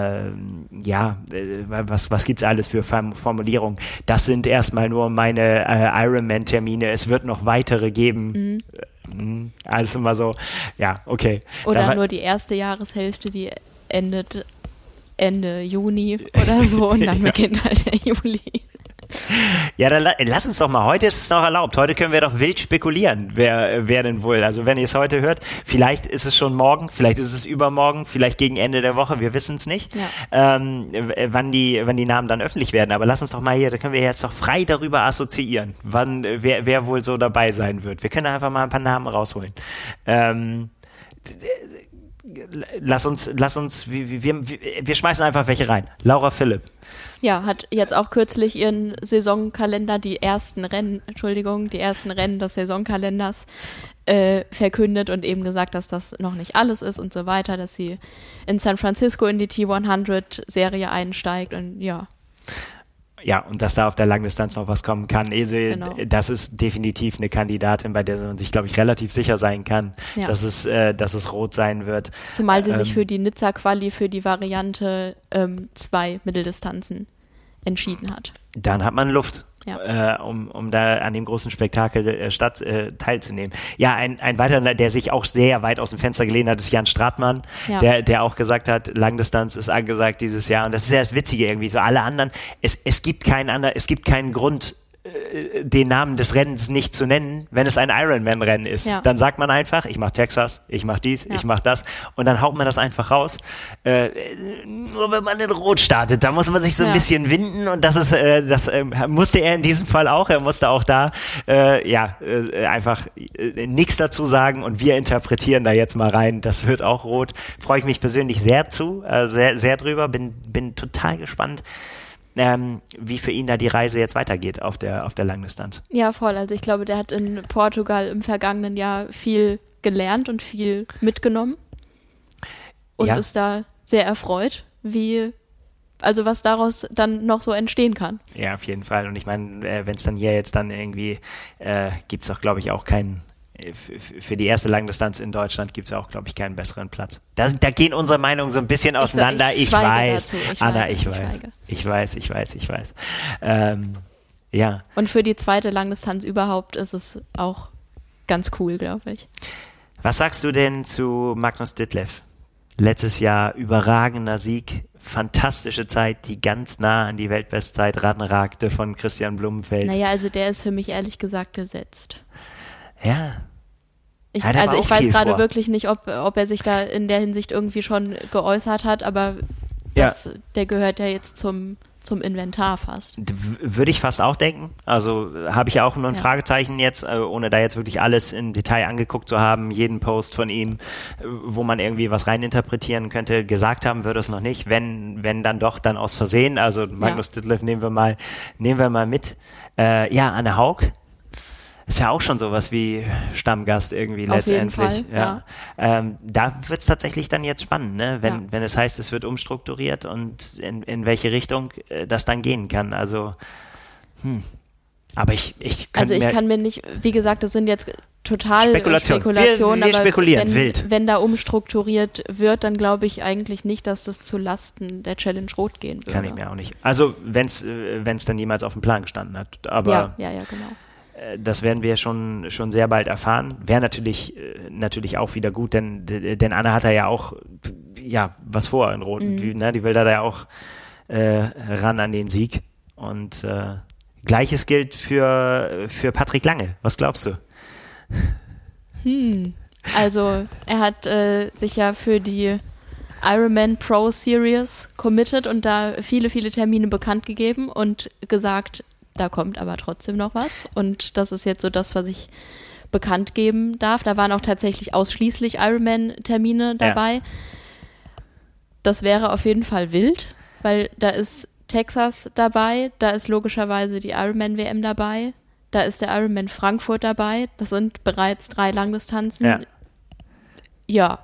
was gibt's alles für Formulierungen? Das sind erstmal nur meine Ironman-Termine. Es wird noch weitere geben. Also immer so, ja, okay. Oder nur die erste Jahreshälfte, die endet Ende Juni oder so und dann beginnt halt der Juli. Ja, dann lass uns doch mal, heute ist es noch erlaubt, heute können wir doch wild spekulieren, wer denn wohl, also wenn ihr es heute hört, vielleicht ist es schon morgen, vielleicht ist es übermorgen, vielleicht gegen Ende der Woche, wir wissen es nicht, wann die Namen dann öffentlich werden, aber lass uns doch mal hier, da können wir jetzt doch frei darüber assoziieren, wer wohl so dabei sein wird. Wir können einfach mal ein paar Namen rausholen. Lass uns, wir schmeißen einfach welche rein. Laura Philipp. Ja, hat jetzt auch kürzlich ihren Saisonkalender, die ersten Rennen des Saisonkalenders verkündet und eben gesagt, dass das noch nicht alles ist und so weiter, dass sie in San Francisco in die T100-Serie einsteigt und ja. Ja, und dass da auf der Langdistanz noch was kommen kann. Das ist definitiv eine Kandidatin, bei der man sich, glaube ich, relativ sicher sein kann, dass es rot sein wird. Zumal sie sich für die Nizza-Quali, für die Variante 2 Mitteldistanzen entschieden hat. Dann hat man Luft, um da an dem großen Spektakel teilzunehmen. Ja, ein weiterer, der sich auch sehr weit aus dem Fenster gelehnt hat, ist Jan Stratmann, der auch gesagt hat, Langdistanz ist angesagt dieses Jahr. Und das ist ja das Witzige irgendwie, so alle anderen, es gibt keinen Grund, den Namen des Rennens nicht zu nennen, wenn es ein Ironman-Rennen ist. Ja. Dann sagt man einfach, ich mache Texas, ich mache dies, ich mache das und dann haut man das einfach raus. Nur wenn man in Rot startet, da muss man sich so ein bisschen winden und das musste er in diesem Fall auch. Er musste auch da einfach nichts dazu sagen und wir interpretieren da jetzt mal rein. Das wird auch Rot. Freue ich mich persönlich sehr sehr drüber. Bin total gespannt, wie für ihn da die Reise jetzt weitergeht auf der Langdistanz. Ja, voll. Also ich glaube, der hat in Portugal im vergangenen Jahr viel gelernt und viel mitgenommen und ist da sehr erfreut, was daraus dann noch so entstehen kann. Ja, auf jeden Fall. Und ich meine, wenn es dann hier jetzt dann irgendwie, gibt es auch, glaube ich, auch keinen, für die erste Langdistanz in Deutschland gibt es auch, glaube ich, keinen besseren Platz. Da gehen unsere Meinungen so ein bisschen auseinander. Ich weiß, Anna, ich weiß. Ja. Und für die zweite Langdistanz überhaupt ist es auch ganz cool, glaube ich. Was sagst du denn zu Magnus Ditlev? Letztes Jahr überragender Sieg, fantastische Zeit, die ganz nah an die Weltbestzeit ranragte von Christian Blumenfeld. Naja, also der ist für mich ehrlich gesagt gesetzt. Ja. Ich weiß gerade wirklich nicht, ob er sich da in der Hinsicht irgendwie schon geäußert hat, aber der gehört ja jetzt zum Inventar fast. Würde ich fast auch denken. Also habe ich ja auch nur ein Fragezeichen jetzt, ohne da jetzt wirklich alles im Detail angeguckt zu haben, jeden Post von ihm, wo man irgendwie was reininterpretieren könnte. Gesagt haben würde es noch nicht. Wenn dann doch, dann aus Versehen. Also Magnus Ditlev nehmen wir mal mit. Anne Haug. Ist ja auch schon sowas wie Stammgast irgendwie auf letztendlich. Jeden Fall, Da wird es tatsächlich dann jetzt spannend, ne? Wenn es heißt, es wird umstrukturiert und in welche Richtung das dann gehen kann. Also, aber ich kann mir nicht, wie gesagt, das sind jetzt total Spekulationen, wir spekulieren wild. Wenn da umstrukturiert wird, dann glaube ich eigentlich nicht, dass das zu Lasten der Challenge Rot gehen würde. Kann ich mir auch nicht. Also, wenn es dann jemals auf dem Plan gestanden hat. Aber ja, genau. Das werden wir schon sehr bald erfahren. Wäre natürlich auch wieder gut, denn Anna hat da ja auch was vor in Rot. Die will da ja auch ran an den Sieg. Und Gleiches gilt für Patrick Lange. Was glaubst du? Also er hat sich ja für die Ironman Pro Series committed und da viele, viele Termine bekannt gegeben und gesagt, da kommt aber trotzdem noch was und das ist jetzt so das, was ich bekannt geben darf. Da waren auch tatsächlich ausschließlich Ironman-Termine dabei. Ja. Das wäre auf jeden Fall wild, weil da ist Texas dabei, da ist logischerweise die Ironman-WM dabei, da ist der Ironman Frankfurt dabei, das sind bereits 3 Langdistanzen. Ja.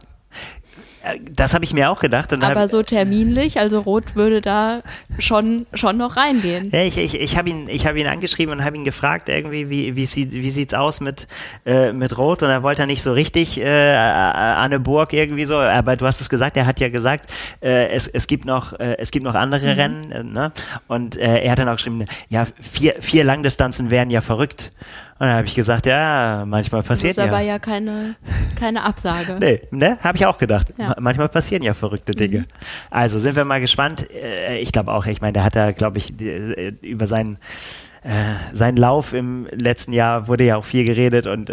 Das habe ich mir auch gedacht. Und aber so terminlich, also Rot würde da schon noch reingehen. Ja, ich habe ihn angeschrieben und habe ihn gefragt, irgendwie, wie sieht's aus mit Rot? Und er wollte nicht so richtig Anne Burg irgendwie so, aber du hast es gesagt, er hat ja gesagt, es gibt noch andere Rennen, ne? Und er hat dann auch geschrieben, ja, 4 Langdistanzen wären ja verrückt. Und dann habe ich gesagt, ja, manchmal passiert ja. Das ist aber ja keine Absage. Nee, ne? Habe ich auch gedacht. Ja. Manchmal passieren ja verrückte Dinge. Also sind wir mal gespannt. Ich glaube auch, ich meine, der hat da, glaube ich, über seinen Lauf im letzten Jahr wurde ja auch viel geredet und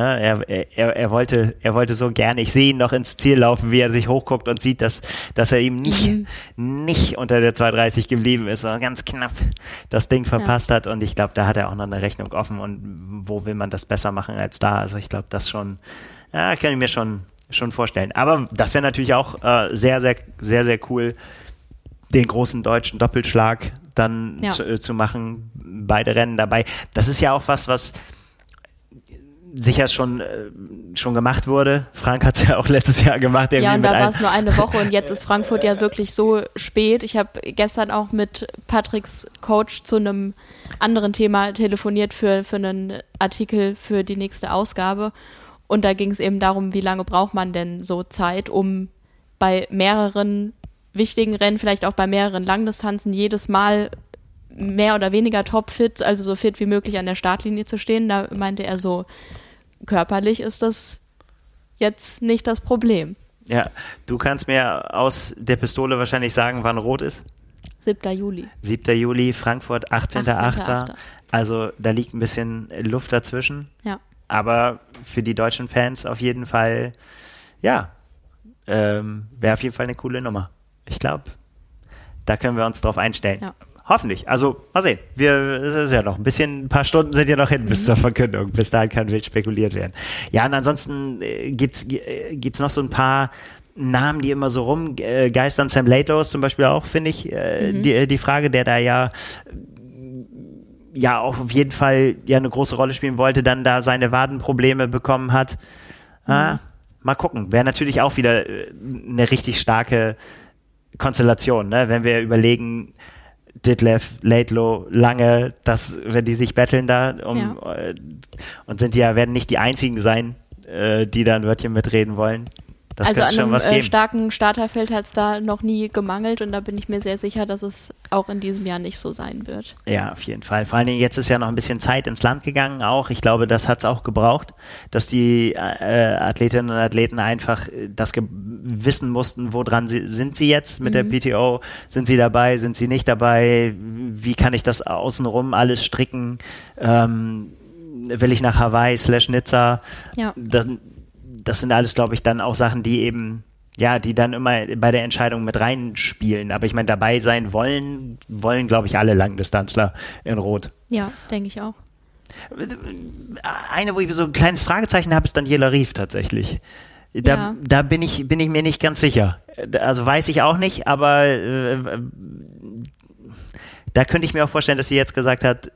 er wollte so gerne, ich sehe ihn noch ins Ziel laufen, wie er sich hochguckt und sieht, dass er ihm nicht unter der 2:30 geblieben ist, sondern ganz knapp das Ding verpasst hat und ich glaube, da hat er auch noch eine Rechnung offen und wo will man das besser machen als da, also ich glaube, das schon, kann ich mir schon vorstellen, aber das wäre natürlich auch sehr, sehr, sehr, sehr cool, den großen deutschen Doppelschlag dann zu machen, beide Rennen dabei. Das ist ja auch was sicher schon gemacht wurde. Frank hat es ja auch letztes Jahr gemacht. Ja, und da war es nur eine Woche und jetzt ist Frankfurt ja wirklich so spät. Ich habe gestern auch mit Patricks Coach zu einem anderen Thema telefoniert für einen Artikel für die nächste Ausgabe und da ging es eben darum, wie lange braucht man denn so Zeit, um bei mehreren wichtigen Rennen, vielleicht auch bei mehreren Langdistanzen, jedes Mal mehr oder weniger topfit, also so fit wie möglich an der Startlinie zu stehen. Da meinte er so, körperlich ist das jetzt nicht das Problem. Ja, du kannst mir aus der Pistole wahrscheinlich sagen, wann Rot ist? 7. Juli. 7. Juli, Frankfurt, 18.8. Also da liegt ein bisschen Luft dazwischen. Ja. Aber für die deutschen Fans auf jeden Fall, ja, wäre auf jeden Fall eine coole Nummer. Ich glaube, da können wir uns drauf einstellen. Ja. Hoffentlich. Also, mal sehen. Es ist ja noch ein paar Stunden sind ja noch hin bis zur Verkündung. Bis dahin kann wild spekuliert werden. Ja, und ansonsten gibt's noch so ein paar Namen, die immer so rumgeistern. Sam Laidlaw ist zum Beispiel auch, finde ich, die Frage, der da ja auch auf jeden Fall ja eine große Rolle spielen wollte, dann da seine Wadenprobleme bekommen hat. Mal gucken. Wäre natürlich auch wieder eine richtig starke Konstellation, ne? Wenn wir überlegen, Ditlev, Laidlaw, Lange, wenn die sich betteln da und werden nicht die einzigen sein, die da ein Wörtchen mitreden wollen. Das also könnte schon was geben. Starken Starterfeld hat es da noch nie gemangelt und da bin ich mir sehr sicher, dass es auch in diesem Jahr nicht so sein wird. Ja, auf jeden Fall. Vor allen Dingen jetzt ist ja noch ein bisschen Zeit ins Land gegangen auch. Ich glaube, das hat es auch gebraucht, dass die Athletinnen und Athleten einfach das wissen mussten, woran sind sie jetzt mit der PTO? Sind sie dabei? Sind sie nicht dabei? Wie kann ich das außenrum alles stricken? Will ich nach Hawaii /Nizza? Ja. Das sind alles, glaube ich, dann auch Sachen, die eben, ja, die dann immer bei der Entscheidung mit reinspielen. Aber ich meine, dabei sein wollen, glaube ich, alle Langdistanzler in Rot. Ja, denke ich auch. Eine, wo ich so ein kleines Fragezeichen habe, ist Daniela Ryf tatsächlich. Da bin ich mir nicht ganz sicher. Also weiß ich auch nicht, aber da könnte ich mir auch vorstellen, dass sie jetzt gesagt hat,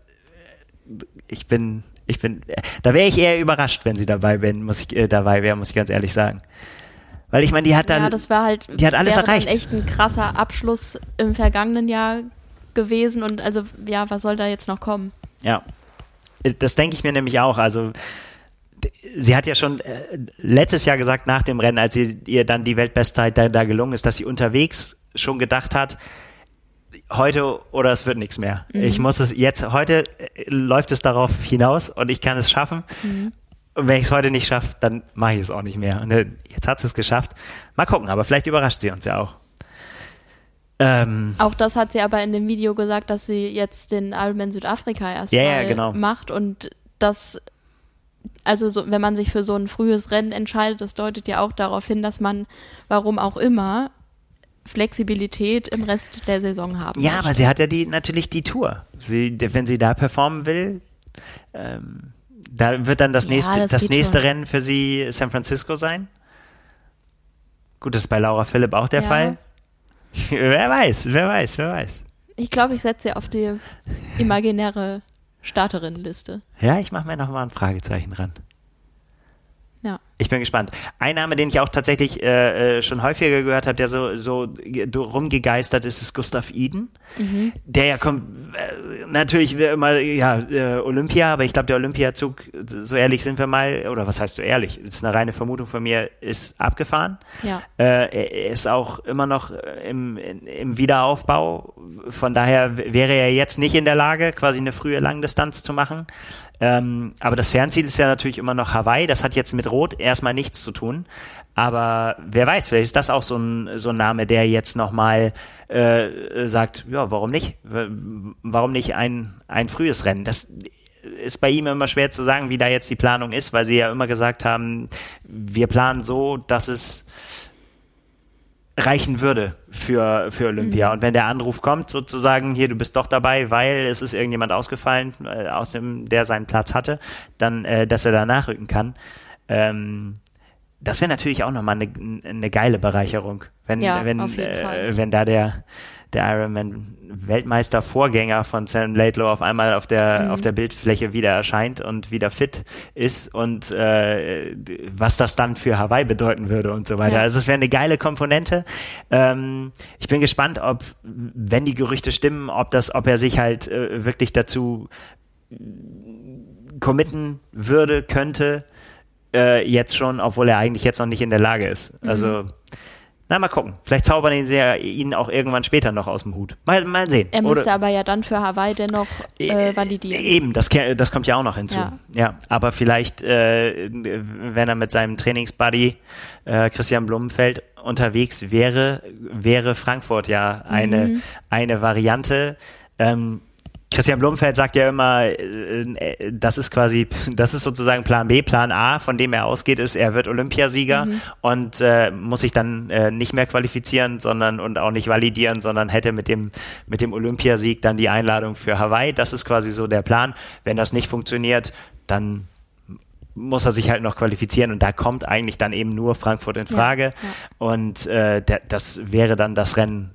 da wäre ich eher überrascht, wenn sie dabei wäre, muss ich ganz ehrlich sagen. Weil ich meine, die hat alles erreicht. Echt ein krasser Abschluss im vergangenen Jahr gewesen und also, ja, was soll da jetzt noch kommen? Ja, das denke ich mir nämlich auch. Also, sie hat ja schon letztes Jahr gesagt, nach dem Rennen, als ihr dann die Weltbestzeit da gelungen ist, dass sie unterwegs schon gedacht hat, heute oder es wird nichts mehr. Ich muss es jetzt, heute läuft es darauf hinaus und ich kann es schaffen. Und wenn ich es heute nicht schaffe, dann mache ich es auch nicht mehr. Und jetzt hat sie es geschafft. Mal gucken, aber vielleicht überrascht sie uns ja auch. Auch das hat sie aber in dem Video gesagt, dass sie jetzt den Ironman Südafrika erstmal macht und das, also wenn man sich für so ein frühes Rennen entscheidet, das deutet ja auch darauf hin, dass man, warum auch immer, Flexibilität im Rest der Saison haben. Ja, aber sie hat ja natürlich die Tour. Wenn sie da performen will, da wird dann das nächste Rennen für sie San Francisco sein. Gut, das ist bei Laura Philipp auch der Fall. Wer weiß. Ich glaube, ich setze sie auf die imaginäre Starterinnenliste. Ja, ich mache mir noch mal ein Fragezeichen ran. Ja. Ich bin gespannt. Ein Name, den ich auch tatsächlich schon häufiger gehört habe, der so rumgegeistert ist Gustav Iden. Der ja kommt, natürlich immer, Olympia, aber ich glaube, der Olympiazug, so ehrlich sind wir mal, oder was heißt so ehrlich, das ist eine reine Vermutung von mir, ist abgefahren. Ja. Er ist auch immer noch im Wiederaufbau. Von daher wäre er jetzt nicht in der Lage, quasi eine frühe Langdistanz zu machen. Aber das Fernziel ist ja natürlich immer noch Hawaii. Das hat jetzt mit Rot erstmal nichts zu tun. Aber wer weiß, vielleicht ist das auch so ein Name, der jetzt nochmal sagt, ja, warum nicht? Warum nicht ein frühes Rennen? Das ist bei ihm immer schwer zu sagen, wie da jetzt die Planung ist, weil sie ja immer gesagt haben, wir planen so, dass es reichen würde für Olympia. Und wenn der Anruf kommt, sozusagen, hier, du bist doch dabei, weil es ist irgendjemand ausgefallen, der seinen Platz hatte, dann, dass er da nachrücken kann. Das wäre natürlich auch nochmal eine geile Bereicherung, wenn da der Ironman-Weltmeister-Vorgänger von Sam Laidlaw auf einmal auf der Bildfläche wieder erscheint und wieder fit ist und was das dann für Hawaii bedeuten würde und so weiter. Ja. Also es wäre eine geile Komponente. Ich bin gespannt, wenn die Gerüchte stimmen, ob er sich halt wirklich dazu committen könnte, jetzt schon, obwohl er eigentlich jetzt noch nicht in der Lage ist. Also mal gucken. Vielleicht zaubern ihn auch irgendwann später noch aus dem Hut. Mal sehen. Er müsste aber ja dann für Hawaii dennoch validieren. Eben, das kommt ja auch noch hinzu. Ja, aber vielleicht, wenn er mit seinem Trainingsbuddy Christian Blumenfeld unterwegs wäre Frankfurt ja eine Variante. Christian Blumfeld sagt ja immer, das ist sozusagen Plan B. Plan A, von dem er ausgeht, ist, er wird Olympiasieger und muss sich dann nicht mehr qualifizieren, und auch nicht validieren, sondern hätte mit dem Olympiasieg dann die Einladung für Hawaii. Das ist quasi so der Plan. Wenn das nicht funktioniert, dann muss er sich halt noch qualifizieren und da kommt eigentlich dann eben nur Frankfurt in Frage und das wäre dann das Rennen,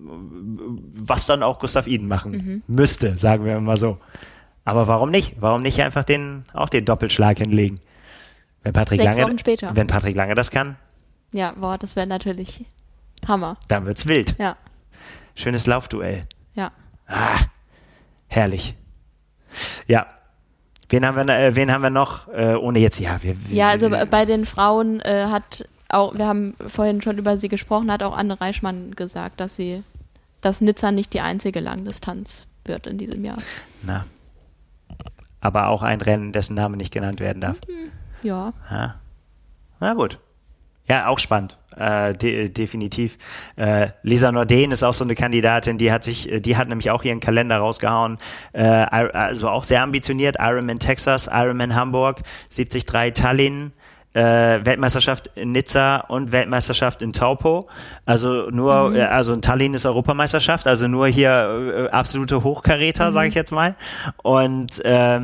was dann auch Gustav Iden machen müsste, sagen wir mal so. Aber warum nicht? Warum nicht einfach den Doppelschlag hinlegen? Wenn Patrick 6 Wochen später. Wenn Patrick Lange das kann. Ja, das wäre natürlich Hammer. Dann wird's wild. Ja. Schönes Laufduell. Ja. Herrlich. Ja. Wen haben wir noch? Ohne jetzt, also bei den Frauen wir haben vorhin schon über sie gesprochen, hat auch Anne Reichmann gesagt, dass Nizza nicht die einzige Langdistanz wird in diesem Jahr. Na. Aber auch ein Rennen, dessen Name nicht genannt werden darf. Ja. Na gut. Ja, auch spannend. Definitiv. Lisa Nordin ist auch so eine Kandidatin, die hat nämlich auch ihren Kalender rausgehauen. Also auch sehr ambitioniert. Ironman Texas, Ironman Hamburg, 73 Tallinn, Weltmeisterschaft in Nizza und Weltmeisterschaft in Taupo. Also also in Tallinn ist Europameisterschaft, also nur hier absolute Hochkaräter, sage ich jetzt mal. Und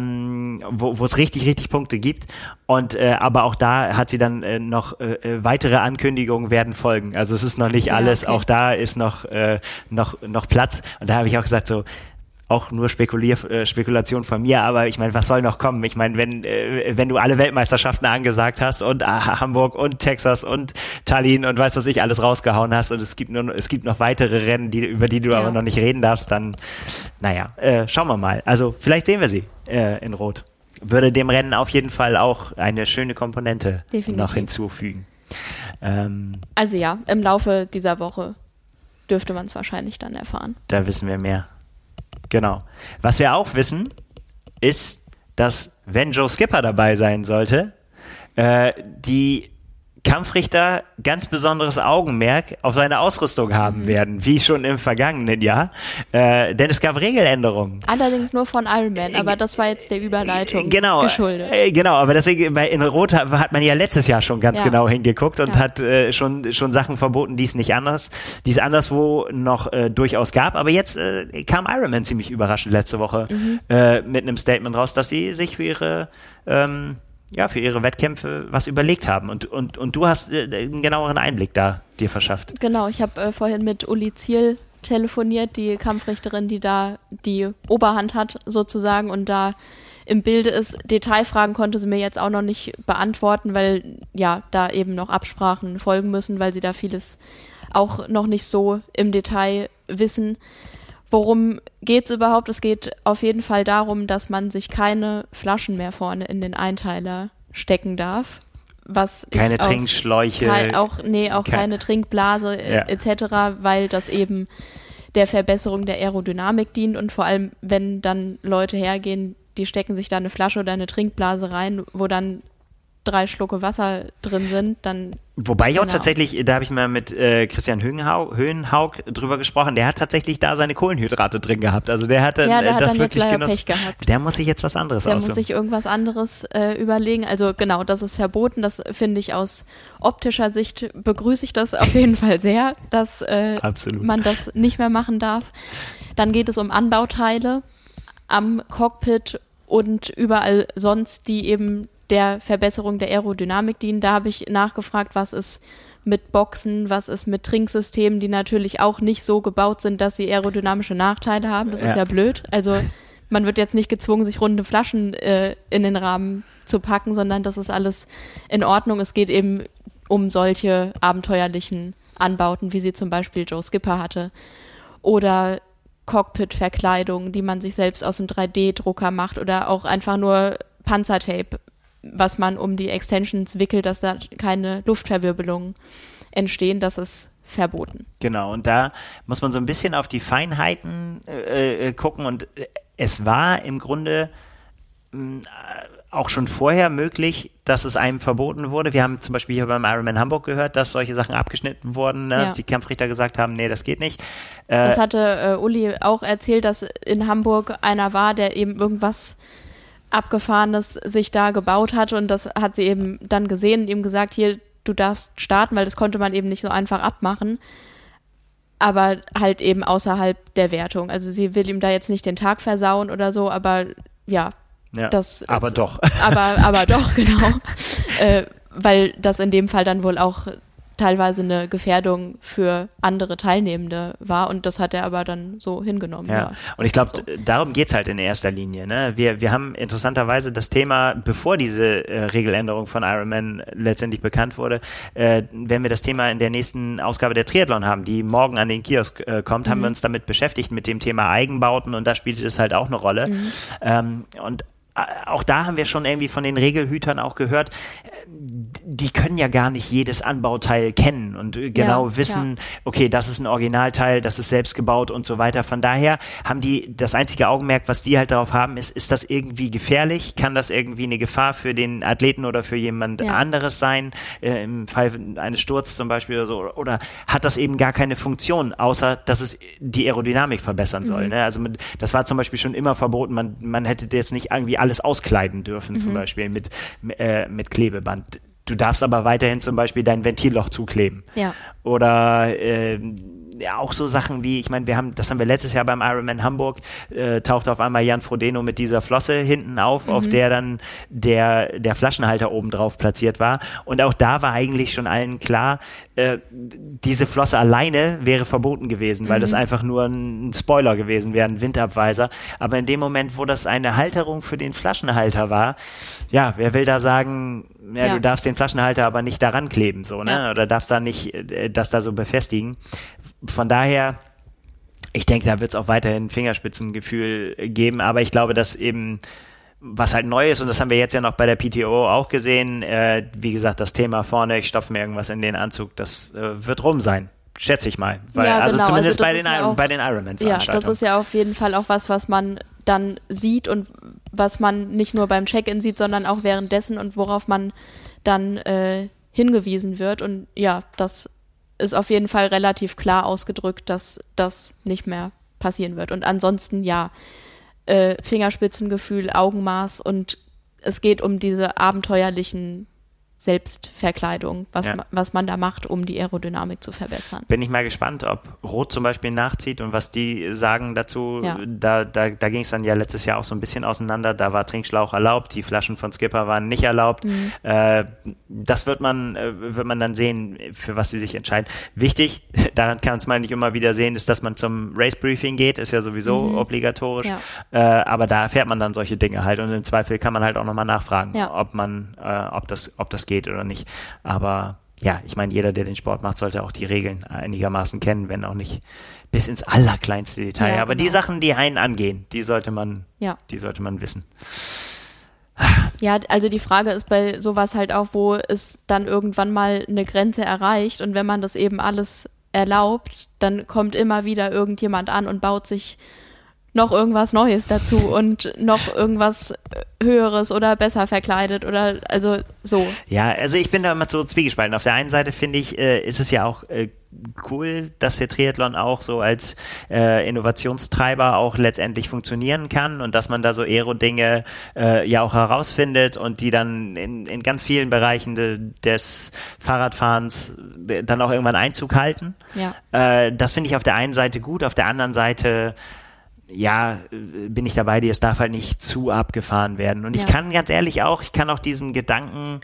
wo es richtig, richtig Punkte gibt. Und aber auch da hat sie dann noch weitere Ankündigungen werden folgen. Also es ist noch nicht alles, okay. Auch da ist noch Platz. Und da habe ich auch gesagt, so auch nur Spekulation von mir, aber ich meine, was soll noch kommen? Ich meine, wenn du alle Weltmeisterschaften angesagt hast und Hamburg und Texas und Tallinn und weiß was ich alles rausgehauen hast und es gibt noch weitere Rennen, über die du aber noch nicht reden darfst, dann schauen wir mal. Also vielleicht sehen wir sie in Rot. Würde dem Rennen auf jeden Fall auch eine schöne Komponente noch hinzufügen. Also im Laufe dieser Woche dürfte man es wahrscheinlich dann erfahren. Da wissen wir mehr. Genau. Was wir auch wissen, ist, dass wenn Joe Skipper dabei sein sollte, die Kampfrichter ganz besonderes Augenmerk auf seine Ausrüstung haben werden, wie schon im vergangenen Jahr. Denn es gab Regeländerungen. Allerdings nur von Ironman, aber das war jetzt der Überleitung geschuldet. Genau, aber deswegen in Rot hat man ja letztes Jahr schon ganz genau hingeguckt und hat schon Sachen verboten, die es anderswo noch durchaus gab. Aber jetzt kam Ironman ziemlich überraschend letzte Woche mit einem Statement raus, dass sie sich für ihre Wettkämpfe was überlegt haben. Und du hast einen genaueren Einblick da dir verschafft. Genau, ich habe vorhin mit Uli Ziel telefoniert, die Kampfrichterin, die da die Oberhand hat sozusagen und da im Bilde ist. Detailfragen konnte sie mir jetzt auch noch nicht beantworten, weil da eben noch Absprachen folgen müssen, weil sie da vieles auch noch nicht so im Detail wissen. Worum geht es überhaupt? Es geht auf jeden Fall darum, dass man sich keine Flaschen mehr vorne in den Einteiler stecken darf. Keine Trinkschläuche. Keine Trinkblase etc., weil das eben der Verbesserung der Aerodynamik dient und vor allem, wenn dann Leute hergehen, die stecken sich da eine Flasche oder eine Trinkblase rein, wo dann 3 Schlucke Wasser drin sind, dann... Wobei ich auch tatsächlich, da habe ich mal mit Christian Höhenhaug drüber gesprochen, der hat tatsächlich da seine Kohlenhydrate drin gehabt. Also der hat das wirklich genutzt. Der muss sich jetzt was anderes aussuchen. Der muss sich irgendwas anderes überlegen. Also genau, das ist verboten. Das finde ich aus optischer Sicht, begrüße ich das auf jeden Fall sehr, dass man das nicht mehr machen darf. Dann geht es um Anbauteile am Cockpit und überall sonst, die eben der Verbesserung der Aerodynamik dienen. Da habe ich nachgefragt, was ist mit Boxen, was ist mit Trinksystemen, die natürlich auch nicht so gebaut sind, dass sie aerodynamische Nachteile haben. Das ist ja blöd. Also man wird jetzt nicht gezwungen, sich runde Flaschen in den Rahmen zu packen, sondern das ist alles in Ordnung. Es geht eben um solche abenteuerlichen Anbauten, wie sie zum Beispiel Joe Skipper hatte. Oder Cockpit-Verkleidung, die man sich selbst aus dem 3D-Drucker macht oder auch einfach nur Panzertape, was man um die Extensions wickelt, dass da keine Luftverwirbelungen entstehen, das ist verboten. Genau, und da muss man so ein bisschen auf die Feinheiten gucken und es war im Grunde auch schon vorher möglich, dass es einem verboten wurde. Wir haben zum Beispiel hier beim Ironman Hamburg gehört, dass solche Sachen abgeschnitten wurden, ne? Dass die Kampfrichter gesagt haben, nee, das geht nicht. Das hatte Uli auch erzählt, dass in Hamburg einer war, der eben irgendwas Abgefahrenes sich da gebaut hatte und das hat sie eben dann gesehen und ihm gesagt, hier, du darfst starten, weil das konnte man eben nicht so einfach abmachen, aber halt eben außerhalb der Wertung. Also sie will ihm da jetzt nicht den Tag versauen oder so, aber ja, das aber ist, doch. Aber doch, genau. Weil das in dem Fall dann wohl auch teilweise eine Gefährdung für andere Teilnehmende war und das hat er aber dann so hingenommen. Ja. Und ich glaube, darum geht's halt in erster Linie. Ne? Wir haben interessanterweise das Thema, bevor diese Regeländerung von Ironman letztendlich bekannt wurde, wenn wir das Thema in der nächsten Ausgabe der Triathlon haben, die morgen an den Kiosk kommt, haben wir uns damit beschäftigt, mit dem Thema Eigenbauten und da spielte das halt auch eine Rolle. Und auch da haben wir schon irgendwie von den Regelhütern auch gehört, die können ja gar nicht jedes Anbauteil kennen und genau wissen, okay, das ist ein Originalteil, das ist selbst gebaut und so weiter. Von daher haben die, das einzige Augenmerk, was die halt darauf haben, ist das irgendwie gefährlich? Kann das irgendwie eine Gefahr für den Athleten oder für jemand anderes sein? Im Fall eines Sturzes zum Beispiel oder so. Oder hat das eben gar keine Funktion, außer dass es die Aerodynamik verbessern soll? Ne? Also das war zum Beispiel schon immer verboten. Man hätte jetzt nicht irgendwie alles auskleiden dürfen, zum Beispiel mit Klebeband. Du darfst aber weiterhin zum Beispiel dein Ventilloch zukleben. Ja. Oder auch so Sachen wie, ich meine, das haben wir letztes Jahr beim Ironman Hamburg, tauchte auf einmal Jan Frodeno mit dieser Flosse hinten auf der dann der Flaschenhalter oben drauf platziert war. Und auch da war eigentlich schon allen klar, diese Flosse alleine wäre verboten gewesen, weil das einfach nur ein Spoiler gewesen wäre, ein Windabweiser. Aber in dem Moment, wo das eine Halterung für den Flaschenhalter war, ja, wer will da sagen, du darfst den Flaschenhalter aber nicht daran kleben, so, ne? Oder darfst da nicht das da so befestigen. Von daher, ich denke, da wird es auch weiterhin ein Fingerspitzengefühl geben, aber ich glaube, dass eben was halt neu ist, und das haben wir jetzt ja noch bei der PTO auch gesehen, wie gesagt, das Thema vorne, ich stopfe mir irgendwas in den Anzug, das wird rum sein. Schätze ich mal. Weil, also zumindest bei den Ironman-Veranstaltungen. Ja, das ist ja auf jeden Fall auch was man dann sieht und was man nicht nur beim Check-in sieht, sondern auch währenddessen und worauf man dann hingewiesen wird. Und ja, das ist auf jeden Fall relativ klar ausgedrückt, dass das nicht mehr passieren wird. Und ansonsten, Fingerspitzengefühl, Augenmaß und es geht um diese abenteuerlichen Selbstverkleidung, was man da macht, um die Aerodynamik zu verbessern. Bin ich mal gespannt, ob Rot zum Beispiel nachzieht und was die sagen dazu. Ja. Da ging es dann ja letztes Jahr auch so ein bisschen auseinander. Da war Trinkschlauch erlaubt, die Flaschen von Skipper waren nicht erlaubt. Das wird man dann sehen, für was sie sich entscheiden. Wichtig, daran kann es mal nicht immer wieder sehen, ist, dass man zum Race Briefing geht, ist ja sowieso obligatorisch. Ja. Aber da erfährt man dann solche Dinge halt und im Zweifel kann man halt auch nochmal nachfragen, ob das geht oder nicht. Aber ja, ich meine, jeder, der den Sport macht, sollte auch die Regeln einigermaßen kennen, wenn auch nicht bis ins allerkleinste Detail. Aber die Sachen, die einen angehen, die sollte man wissen. Ja, also die Frage ist bei sowas halt auch, wo es dann irgendwann mal eine Grenze erreicht und wenn man das eben alles erlaubt, dann kommt immer wieder irgendjemand an und baut sich noch irgendwas Neues dazu und noch irgendwas Höheres oder besser verkleidet oder also so. Ja, also ich bin da immer so zwiegespalten. Auf der einen Seite finde ich, ist es ja auch cool, dass der Triathlon auch so als Innovationstreiber auch letztendlich funktionieren kann und dass man da so Aero-Dinge ja auch herausfindet und die dann in ganz vielen Bereichen des Fahrradfahrens dann auch irgendwann Einzug halten. Ja. Das finde ich auf der einen Seite gut, auf der anderen Seite bin ich dabei, es darf halt nicht zu abgefahren werden. Und ich kann ganz ehrlich ich kann auch diesem Gedanken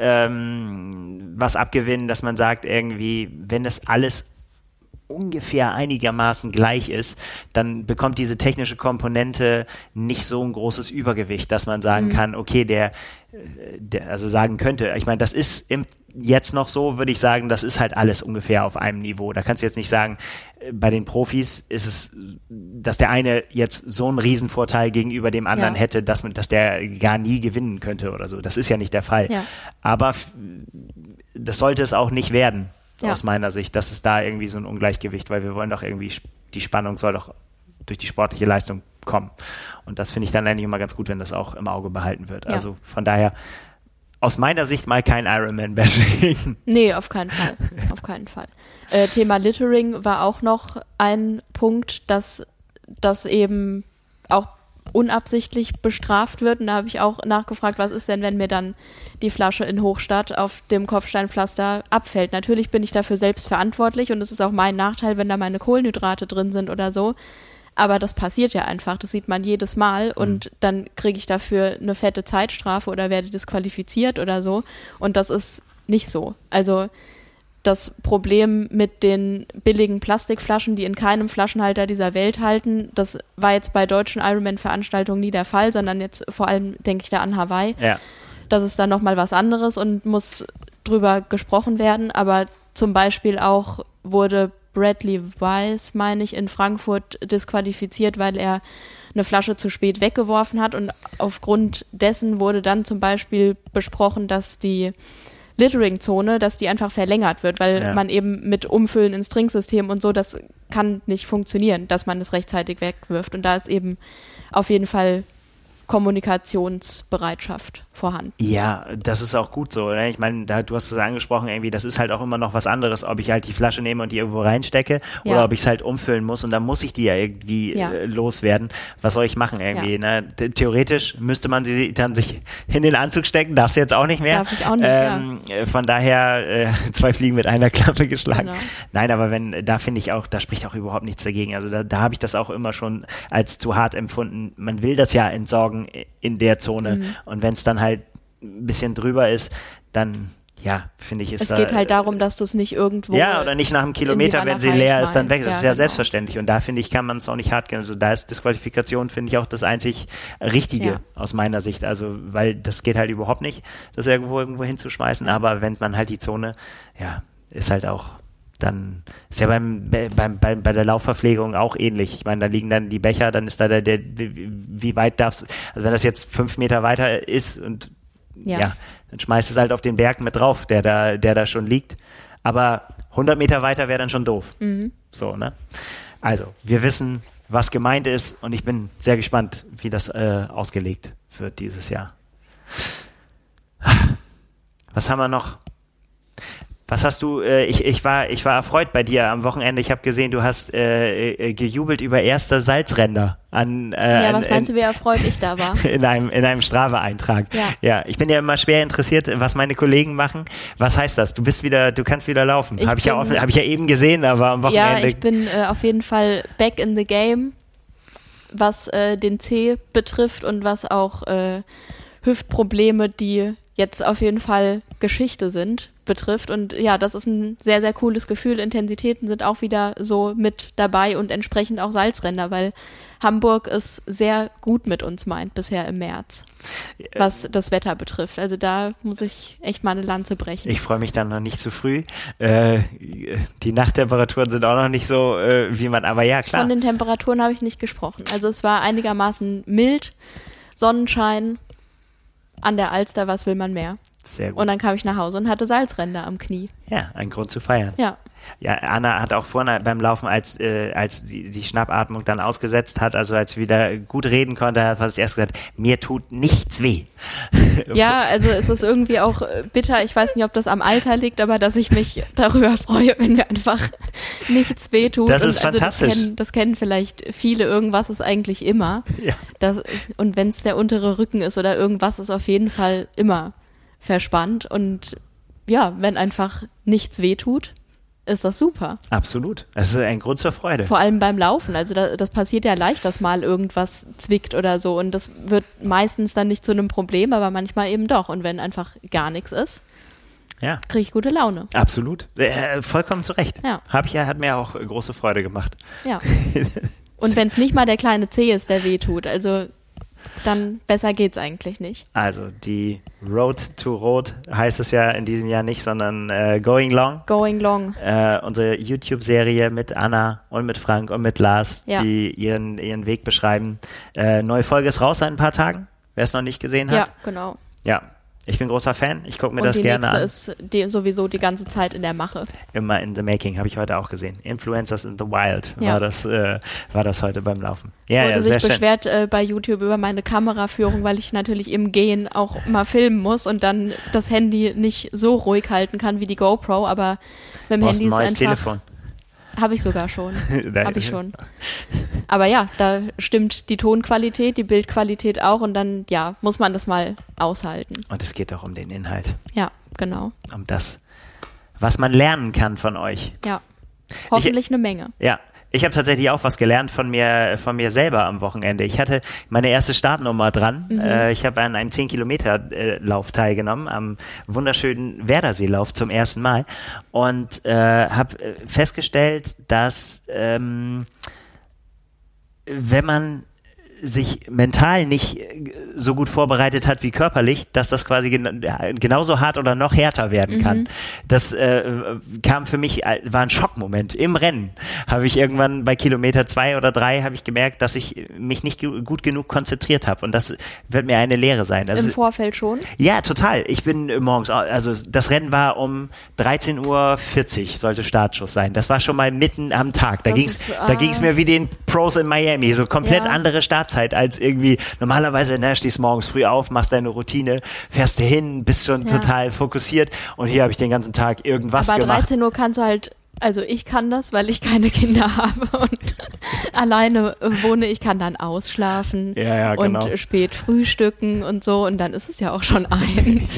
was abgewinnen, dass man sagt irgendwie, wenn das alles ungefähr einigermaßen gleich ist, dann bekommt diese technische Komponente nicht so ein großes Übergewicht, dass man sagen kann, okay, der also sagen könnte, ich meine, das ist jetzt noch so, würde ich sagen, das ist halt alles ungefähr auf einem Niveau. Da kannst du jetzt nicht sagen, bei den Profis ist es, dass der eine jetzt so einen Riesenvorteil gegenüber dem anderen hätte, dass der gar nie gewinnen könnte oder so. Das ist ja nicht der Fall. Ja. Aber das sollte es auch nicht werden, aus meiner Sicht, dass es da irgendwie so ein Ungleichgewicht, weil wir wollen doch irgendwie, die Spannung soll doch durch die sportliche Leistung kommen. Und das finde ich dann eigentlich immer ganz gut, wenn das auch im Auge behalten wird. Ja. Also von daher aus meiner Sicht mal kein Ironman-Bashing. Nee, auf keinen Fall. Auf keinen Fall. Thema Littering war auch noch ein Punkt, dass das eben auch unabsichtlich bestraft wird. Und da habe ich auch nachgefragt, was ist denn, wenn mir dann die Flasche in Hochstadt auf dem Kopfsteinpflaster abfällt. Natürlich bin ich dafür selbst verantwortlich und es ist auch mein Nachteil, wenn da meine Kohlenhydrate drin sind oder so. Aber das passiert ja einfach, das sieht man jedes Mal und dann kriege ich dafür eine fette Zeitstrafe oder werde disqualifiziert oder so. Und das ist nicht so. Also das Problem mit den billigen Plastikflaschen, die in keinem Flaschenhalter dieser Welt halten, das war jetzt bei deutschen Ironman-Veranstaltungen nie der Fall, sondern jetzt vor allem denke ich da an Hawaii. Ja. Das ist dann nochmal was anderes und muss drüber gesprochen werden. Aber zum Beispiel auch wurde Bradley Weiss, meine ich, in Frankfurt disqualifiziert, weil er eine Flasche zu spät weggeworfen hat. Und aufgrund dessen wurde dann zum Beispiel besprochen, dass die Littering-Zone, dass die einfach verlängert wird, weil man eben mit Umfüllen ins Trinksystem und so, das kann nicht funktionieren, dass man es rechtzeitig wegwirft. Und da ist eben auf jeden Fall Kommunikationsbereitschaft vorhanden. Ja, das ist auch gut so. Oder? Ich meine, du hast es angesprochen, irgendwie, das ist halt auch immer noch was anderes, ob ich halt die Flasche nehme und die irgendwo reinstecke oder ob ich es halt umfüllen muss und dann muss ich die ja irgendwie loswerden. Was soll ich machen irgendwie? Ne? Theoretisch müsste man sie dann sich in den Anzug stecken, darf sie jetzt auch nicht mehr. Darf ich auch nicht, Von daher 2 Fliegen mit einer Klappe geschlagen. Genau. Nein, aber da finde ich auch, da spricht auch überhaupt nichts dagegen. Also da habe ich das auch immer schon als zu hart empfunden. Man will das ja entsorgen in der Zone und wenn es dann halt ein bisschen drüber ist, dann finde ich, ist es geht halt darum, dass du es nicht irgendwo oder nicht nach einem Kilometer, wenn sie leer ist, dann weg. Das ist ja selbstverständlich und da finde ich, kann man es auch nicht hart gehen. Also da ist Disqualifikation, finde ich, auch das einzig Richtige aus meiner Sicht. Also, weil das geht halt überhaupt nicht, das irgendwo hinzuschmeißen, aber wenn man halt die Zone, ist halt auch dann ist ja bei der Laufverpflegung auch ähnlich. Ich meine, da liegen dann die Becher, dann ist da wie weit darfst, also wenn das jetzt 5 Meter weiter ist und dann schmeißt es halt auf den Berg mit drauf, der da schon liegt. Aber 100 Meter weiter wäre dann schon doof. So, ne? Also, wir wissen, was gemeint ist und ich bin sehr gespannt, wie das ausgelegt wird dieses Jahr. Was haben wir noch? Was hast du, ich war erfreut bei dir am Wochenende. Ich habe gesehen, du hast gejubelt über erste Salzränder was meinst du, wie erfreut ich da war? In einem Strava-Eintrag. Ja, ich bin ja immer schwer interessiert, was meine Kollegen machen. Was heißt das? Du kannst wieder laufen. Habe ich ja eben gesehen, aber am Wochenende. Ja, ich bin auf jeden Fall back in the game, was den C betrifft und was auch Hüftprobleme, die jetzt auf jeden Fall Geschichte sind, betrifft. Und ja, das ist ein sehr, sehr cooles Gefühl. Intensitäten sind auch wieder so mit dabei und entsprechend auch Salzränder, weil Hamburg es sehr gut mit uns meint bisher im März, was das Wetter betrifft. Also da muss ich echt mal eine Lanze brechen. Ich freue mich dann noch nicht zu früh. Die Nachttemperaturen sind auch noch nicht so, wie man, aber ja, klar. Von den Temperaturen habe ich nicht gesprochen. Also es war einigermaßen mild, Sonnenschein, an der Alster, was will man mehr? Sehr gut. Und dann kam ich nach Hause und hatte Salzränder am Knie. Ja, ein Grund zu feiern. Ja. Ja, Anna hat auch vorne beim Laufen, als die Schnappatmung dann ausgesetzt hat, also als sie wieder gut reden konnte, hat sie erst gesagt, mir tut nichts weh. Ja, also es ist irgendwie auch bitter, ich weiß nicht, ob das am Alter liegt, aber dass ich mich darüber freue, wenn mir einfach nichts weh tut. Das ist fantastisch. Das kennen vielleicht viele, irgendwas ist eigentlich immer. Ja. Und wenn es der untere Rücken ist oder irgendwas, ist auf jeden Fall immer verspannt. Und ja, wenn einfach nichts weh tut, ist das super. Absolut. Das ist ein Grund zur Freude. Vor allem beim Laufen. Also das passiert ja leicht, dass mal irgendwas zwickt oder so. Und das wird meistens dann nicht zu einem Problem, aber manchmal eben doch. Und wenn einfach gar nichts ist, kriege ich gute Laune. Absolut. Vollkommen zu Recht. Ja. Hat mir auch große Freude gemacht. Ja. Und wenn es nicht mal der kleine Zeh ist, der weh tut, also dann besser geht's eigentlich nicht. Also die Road to Rot heißt es ja in diesem Jahr nicht, sondern Going Long. Going Long. Unsere YouTube-Serie mit Anna und mit Frank und mit Lars, die ihren Weg beschreiben. Neue Folge ist raus seit ein paar Tagen, wer es noch nicht gesehen hat. Ja, genau. Ja, Ich bin großer Fan, ich gucke mir Und das gerne an. Die nächste ist sowieso die ganze Zeit in der Mache. Immer in the making, habe ich heute auch gesehen. Influencers in the Wild war das heute beim Laufen. Es wurde sich beschwert bei YouTube über meine Kameraführung, weil ich natürlich im Gehen auch mal filmen muss und dann das Handy nicht so ruhig halten kann wie die GoPro, aber mit dem Handy ist einfach... Telefon. Habe ich sogar schon. Habe ich schon. Aber ja, da stimmt die Tonqualität, die Bildqualität auch und dann, ja, muss man das mal aushalten. Und es geht auch um den Inhalt. Ja, genau. Um das, was man lernen kann von euch. Ja, hoffentlich eine Menge. Ja. Ich habe tatsächlich auch was gelernt von mir selber am Wochenende. Ich hatte meine erste Startnummer dran. Ich habe an einem 10-Kilometer-Lauf teilgenommen, am wunderschönen Werderseelauf zum ersten Mal und habe festgestellt, dass wenn man sich mental nicht so gut vorbereitet hat wie körperlich, dass das quasi genauso hart oder noch härter werden kann. Das kam für mich, war ein Schockmoment. Im Rennen habe ich irgendwann bei Kilometer 2 oder 3 habe ich gemerkt, dass ich mich nicht gut genug konzentriert habe und das wird mir eine Lehre sein. Im Vorfeld schon? Ja, total. Ich bin morgens, also das Rennen war um 13:40 Uhr sollte Startschuss sein. Das war schon mal mitten am Tag. Da ging's mir wie den Pros in Miami, so komplett andere Startzeit als irgendwie, normalerweise stehst morgens früh auf, machst deine Routine, fährst du hin, bist schon total fokussiert und hier habe ich den ganzen Tag irgendwas gemacht. Aber 13 Uhr kannst du halt, also ich kann das, weil ich keine Kinder habe und alleine wohne, ich kann dann ausschlafen und spät frühstücken und so und dann ist es ja auch schon 1.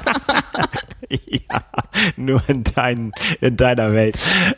Ja, nur in deiner Welt.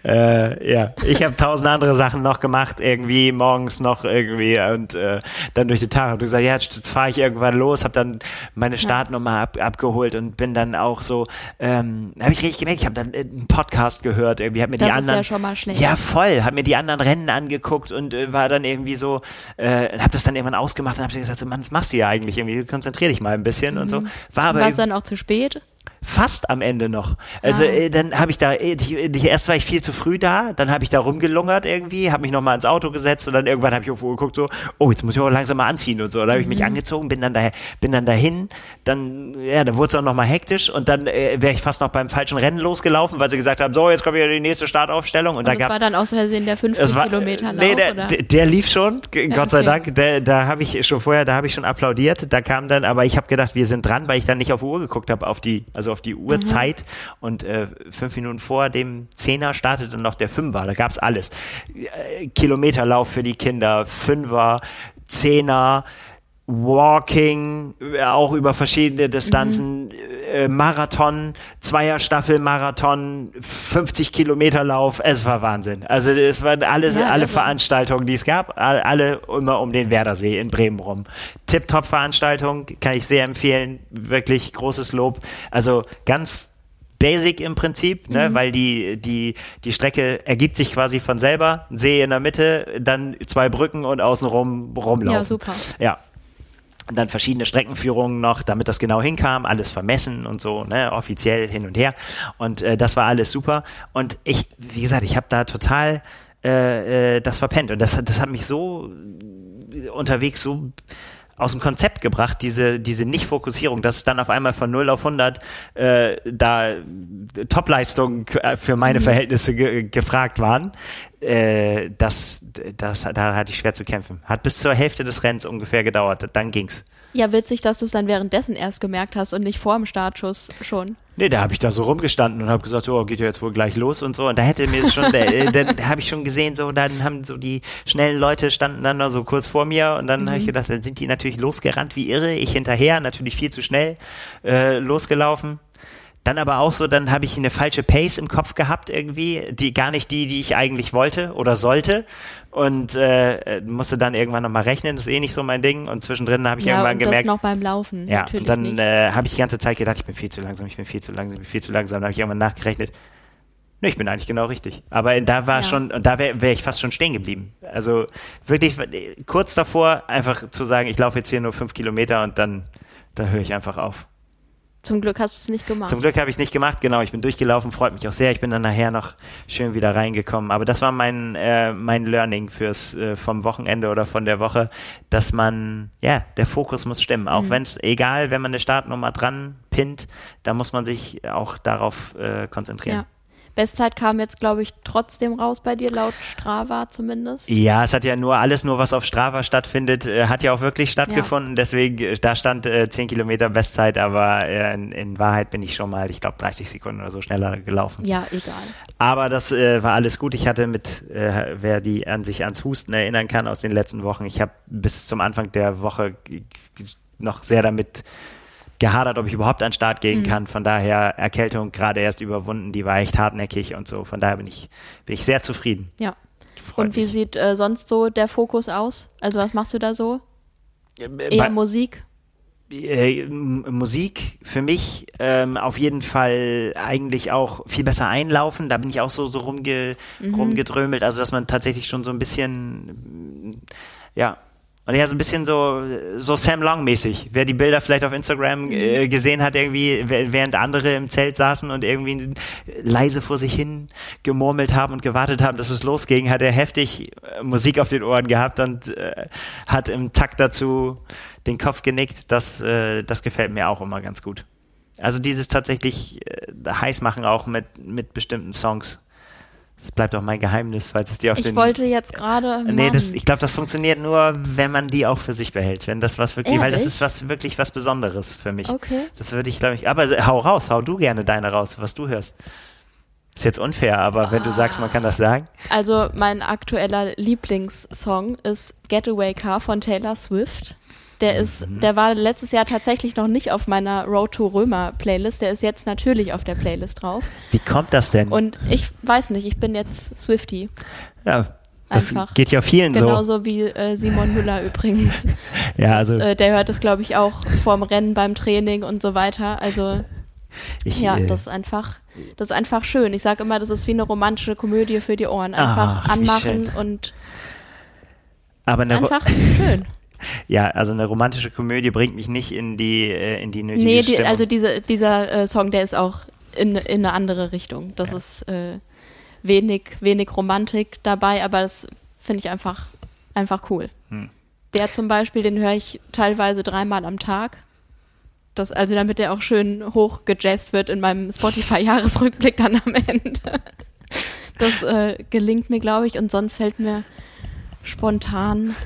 Ich habe 1000 andere Sachen noch gemacht, irgendwie morgens noch irgendwie und dann durch den Tag habe ich gesagt, jetzt fahre ich irgendwann los, habe dann meine Startnummer abgeholt und bin dann auch so, habe ich richtig gemerkt, ich habe dann einen Podcast gehört, irgendwie habe mir die anderen, ist ja schon mal schlecht. Ja voll, habe mir die anderen Rennen angeguckt und war dann irgendwie so, habe das dann irgendwann ausgemacht und habe gesagt, Mann, was machst du ja eigentlich irgendwie, konzentrier dich mal ein bisschen und so. War es dann auch zu spät? Fast am Ende noch. Also dann habe ich da, erst war ich viel zu früh da, dann habe ich da rumgelungert irgendwie, habe mich nochmal ins Auto gesetzt und dann irgendwann habe ich auf die Uhr geguckt, so, jetzt muss ich auch langsam mal anziehen und so. Dann habe ich mich angezogen, bin dann dahin, dann wurde es auch nochmal hektisch und dann wäre ich fast noch beim falschen Rennen losgelaufen, weil sie gesagt haben, so, jetzt kommt wieder die nächste Startaufstellung. Und das war dann aus Versehen der 50 Kilometer Lauf, oder? Der lief schon, Gott sei Dank, da habe ich schon applaudiert, da kam dann, aber ich habe gedacht, wir sind dran, weil ich dann nicht auf die Uhr geguckt habe, auf die Uhrzeit und 5 Minuten vor dem 10er startete noch der 5er, da gab's alles. Kilometerlauf für die Kinder, 5er, 10er, Walking, auch über verschiedene Distanzen, Marathon, Zweierstaffel Marathon, 50 Kilometerlauf, es war Wahnsinn. Also es waren alle Veranstaltungen, die es gab, alle immer um den Werdersee in Bremen rum. Tip-Top-Veranstaltung, kann ich sehr empfehlen, wirklich großes Lob. Also ganz basic im Prinzip, weil die Strecke ergibt sich quasi von selber, ein See in der Mitte, dann 2 Brücken und außenrum rumlaufen. Ja, super. Ja. Und dann verschiedene Streckenführungen noch, damit das genau hinkam, alles vermessen und so, offiziell hin und her. Und das war alles super. Und wie gesagt, ich habe da total das verpennt. Und das hat mich so unterwegs so aus dem Konzept gebracht, diese Nicht-Fokussierung, dass es dann auf einmal von 0 auf 100 da Topleistungen für meine Verhältnisse gefragt waren. Da hatte ich schwer zu kämpfen. Hat bis zur Hälfte des Rennens ungefähr gedauert, dann ging's. Ja, witzig, dass du es dann währenddessen erst gemerkt hast und nicht vor dem Startschuss schon. Nee, da habe ich da so rumgestanden und habe gesagt, geht ja jetzt wohl gleich los und so. Und da hätte mir schon, dann habe ich schon gesehen, so, dann haben so die schnellen Leute standen dann da so kurz vor mir und dann habe ich gedacht, dann sind die natürlich losgerannt wie irre. Ich hinterher, natürlich viel zu schnell losgelaufen. Dann aber auch so, dann habe ich eine falsche Pace im Kopf gehabt irgendwie, gar nicht die ich eigentlich wollte oder sollte und musste dann irgendwann nochmal rechnen, das ist nicht so mein Ding und zwischendrin habe ich irgendwann gemerkt. Ja, das noch beim Laufen, ja, natürlich und dann habe ich die ganze Zeit gedacht, ich bin viel zu langsam, dann habe ich irgendwann nachgerechnet, ich bin eigentlich genau richtig. Aber da war schon, und da wäre ich fast schon stehen geblieben. Also wirklich kurz davor, einfach zu sagen, ich laufe jetzt hier nur 5 Kilometer und dann höre ich einfach auf. Zum Glück hast du es nicht gemacht. Zum Glück habe ich es nicht gemacht, genau. Ich bin durchgelaufen, freut mich auch sehr. Ich bin dann nachher noch schön wieder reingekommen. Aber das war mein Learning vom Wochenende oder von der Woche, dass man, der Fokus muss stimmen. Auch wenn es, egal, wenn man eine Startnummer dran pinnt, da muss man sich auch darauf konzentrieren. Ja. Bestzeit kam jetzt, glaube ich, trotzdem raus bei dir, laut Strava zumindest. Ja, es hat ja alles nur, was auf Strava stattfindet, hat ja auch wirklich stattgefunden. Ja. Deswegen, da stand 10 Kilometer Bestzeit, aber in Wahrheit bin ich schon mal, ich glaube, 30 Sekunden oder so schneller gelaufen. Ja, egal. Aber das war alles gut. Ich hatte wer sich ans Husten erinnern kann aus den letzten Wochen, ich habe bis zum Anfang der Woche noch sehr damit gehadert, ob ich überhaupt an den Start gehen kann. Von daher Erkältung gerade erst überwunden, die war echt hartnäckig und so. Von daher bin ich sehr zufrieden. Ja. Und wie sieht sonst so der Fokus aus? Also was machst du da so? Eher Musik? Musik für mich auf jeden Fall eigentlich auch viel besser einlaufen. Da bin ich auch so rumgedrömelt. Also dass man tatsächlich schon so ein bisschen und ja, so ein bisschen so Sam Long-mäßig. Wer die Bilder vielleicht auf Instagram gesehen hat, irgendwie, während andere im Zelt saßen und irgendwie leise vor sich hin gemurmelt haben und gewartet haben, dass es losging, hat er heftig Musik auf den Ohren gehabt und hat im Takt dazu den Kopf genickt. Das gefällt mir auch immer ganz gut. Also dieses tatsächlich heiß machen auch mit bestimmten Songs. Das bleibt auch mein Geheimnis, falls es dir auf Ich wollte jetzt gerade. Nee, ich glaube, das funktioniert nur, wenn man die auch für sich behält. Wenn das was wirklich, weil das ist wirklich was Besonderes für mich. Okay. Das würde ich, glaube ich. Aber hau du gerne deine raus, was du hörst. Ist jetzt unfair, aber wenn du sagst, man kann das sagen. Also mein aktueller Lieblingssong ist Getaway Car von Taylor Swift. Der war letztes Jahr tatsächlich noch nicht auf meiner Road to Römer Playlist. Der ist jetzt natürlich auf der Playlist drauf. Wie kommt das denn? Und ich weiß nicht, ich bin jetzt Swiftie. Ja, das einfach. Geht ja vielen Genauso wie Simon Müller übrigens. Ja, also der hört es, glaube ich, auch vorm Rennen, beim Training und so weiter. Also das ist einfach schön. Ich sage immer, das ist wie eine romantische Komödie für die Ohren. Einfach anmachen und einfach schön. Ja, also eine romantische Komödie bringt mich nicht in die nötige Stimmung. Also dieser Song, der ist auch in eine andere Richtung. Das ist wenig Romantik dabei, aber das finde ich einfach cool. Der zum Beispiel, den höre ich teilweise 3-mal am Tag. Also damit der auch schön hoch gejazzt wird in meinem Spotify-Jahresrückblick dann am Ende. Das gelingt mir, glaube ich, und sonst fällt mir spontan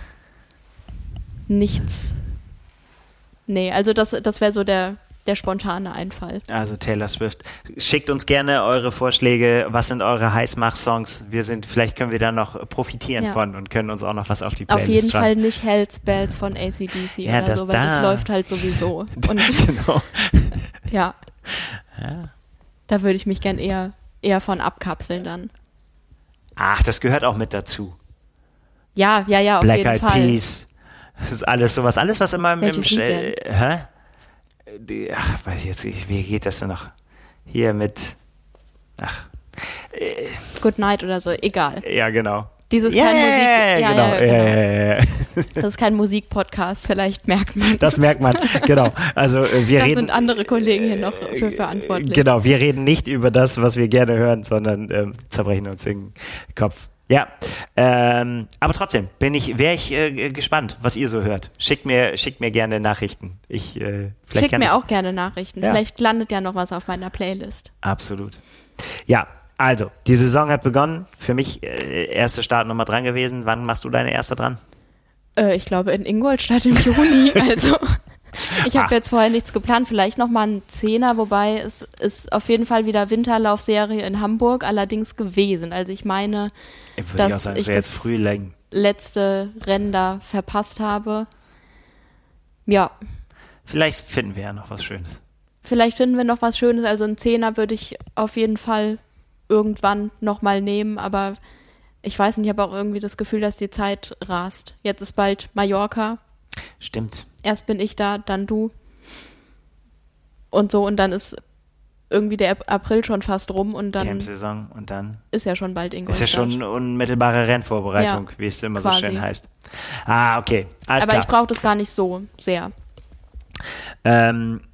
nichts. Nee, also das wäre so der spontane Einfall. Also Taylor Swift. Schickt uns gerne eure Vorschläge. Was sind eure Heißmach-Songs? Vielleicht können wir da noch profitieren von und können uns auch noch was auf die Playlist Auf jeden schreiben. Fall nicht Hells Bells von AC/DC oder so, weil das läuft halt sowieso. Und genau. Ja. Da würde ich mich gern eher von abkapseln dann. Ach, das gehört auch mit dazu. Ja, auf Black jeden Eyed Fall. Peas. Das ist alles sowas. Alles, was immer Welches Lied denn? Weiß ich jetzt nicht, wie geht das denn noch? Hier mit, Good Night oder so, egal. Ja, genau. Dieses kein Musik. Genau. Ja. Das ist kein Musikpodcast, vielleicht merkt man. Das merkt man, genau. Also wir reden. Da sind andere Kollegen hier noch für verantwortlich. Genau, wir reden nicht über das, was wir gerne hören, sondern zerbrechen uns den Kopf. Ja, aber trotzdem wäre ich gespannt, was ihr so hört. Schickt mir gerne Nachrichten. Schickt mir auch gerne Nachrichten. Ja. Vielleicht landet ja noch was auf meiner Playlist. Absolut. Ja, also, die Saison hat begonnen. Für mich erste Startnummer dran gewesen. Wann machst du deine erste dran? Ich glaube in Ingolstadt im Juni. Also ich habe jetzt vorher nichts geplant. Vielleicht nochmal ein 10er, wobei es ist auf jeden Fall wieder Winterlaufserie in Hamburg allerdings gewesen. Also ich meine, dass ich das letzte Rennen da verpasst habe. Ja. Vielleicht finden wir ja noch was Schönes. Also ein 10er würde ich auf jeden Fall irgendwann nochmal nehmen, aber ich weiß nicht, ich habe auch irgendwie das Gefühl, dass die Zeit rast. Jetzt ist bald Mallorca. Stimmt. Erst bin ich da, dann du. Und so, und dann ist irgendwie der April schon fast rum und dann Camp-Saison und dann ist ja schon bald Ingolstadt. Ist ja schon unmittelbare Rennvorbereitung, wie es immer quasi so schön heißt. Okay, alles aber klar. Ich brauche das gar nicht so sehr.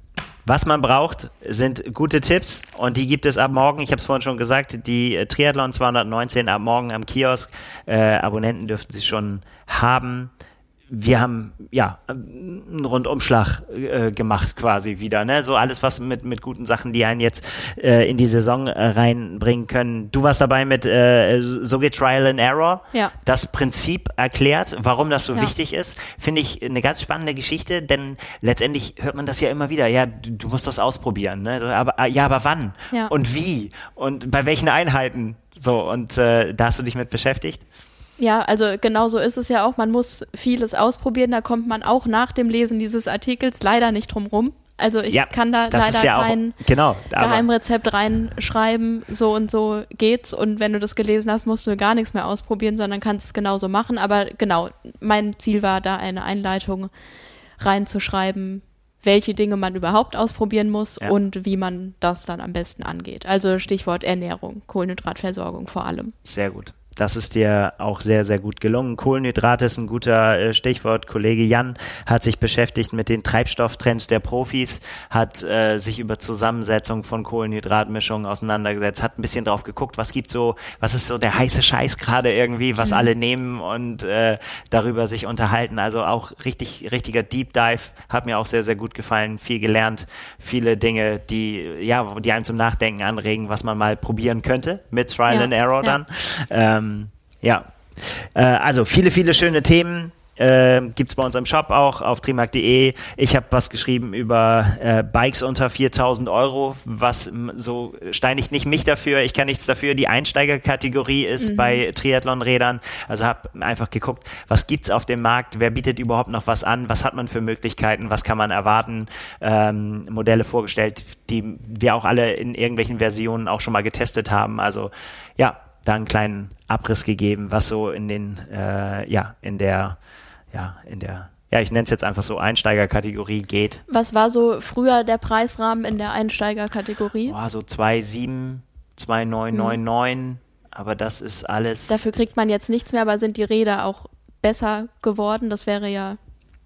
Was man braucht, sind gute Tipps und die gibt es ab morgen. Ich habe es vorhin schon gesagt, die Triathlon 219 ab morgen am Kiosk. Abonnenten dürften sie schon haben. Wir haben einen Rundumschlag gemacht quasi wieder, ne? So alles, was mit guten Sachen, die einen jetzt in die Saison reinbringen können. Du warst dabei mit so geht Trial and Error. Ja. Das Prinzip erklärt, warum das so wichtig ist, finde ich eine ganz spannende Geschichte, denn letztendlich hört man das ja immer wieder. Ja, du musst das ausprobieren, ne? Aber wann? Ja. Und wie? Und bei welchen Einheiten? So, und da hast du dich mit beschäftigt? Ja, also genau so ist es ja auch. Man muss vieles ausprobieren. Da kommt man auch nach dem Lesen dieses Artikels leider nicht drum rum. Also ich kann da leider kein Geheimrezept reinschreiben, so und so geht's. Und wenn du das gelesen hast, musst du gar nichts mehr ausprobieren, sondern kannst es genauso machen. Aber genau, mein Ziel war da eine Einleitung reinzuschreiben, welche Dinge man überhaupt ausprobieren muss und wie man das dann am besten angeht. Also Stichwort Ernährung, Kohlenhydratversorgung vor allem. Sehr gut. Das ist dir auch sehr, sehr gut gelungen. Kohlenhydrate ist ein guter Stichwort. Kollege Jan hat sich beschäftigt mit den Treibstofftrends der Profis, hat sich über Zusammensetzung von Kohlenhydratmischungen auseinandergesetzt, hat ein bisschen drauf geguckt, was ist so der heiße Scheiß gerade irgendwie, was alle nehmen und darüber sich unterhalten. Also auch richtiger Deep Dive, hat mir auch sehr, sehr gut gefallen, viel gelernt, viele Dinge, die einem zum Nachdenken anregen, was man mal probieren könnte mit Trial and Error dann. Also viele schöne Themen gibt's bei uns im Shop auch auf trimark.de. Ich habe was geschrieben über Bikes unter 4.000 Euro, was so steinigt nicht mich dafür, ich kann nichts dafür. Die Einsteigerkategorie ist bei Triathlon-Rädern. Also habe einfach geguckt, was gibt's auf dem Markt, wer bietet überhaupt noch was an, was hat man für Möglichkeiten, was kann man erwarten, Modelle vorgestellt, die wir auch alle in irgendwelchen Versionen auch schon mal getestet haben. Also da einen kleinen Abriss gegeben, was so in den, ich nenne es jetzt einfach so Einsteigerkategorie geht. Was war so früher der Preisrahmen in der Einsteigerkategorie? So 2,7, 2,999, aber das ist alles. Dafür kriegt man jetzt nichts mehr, aber sind die Räder auch besser geworden? Das wäre ja...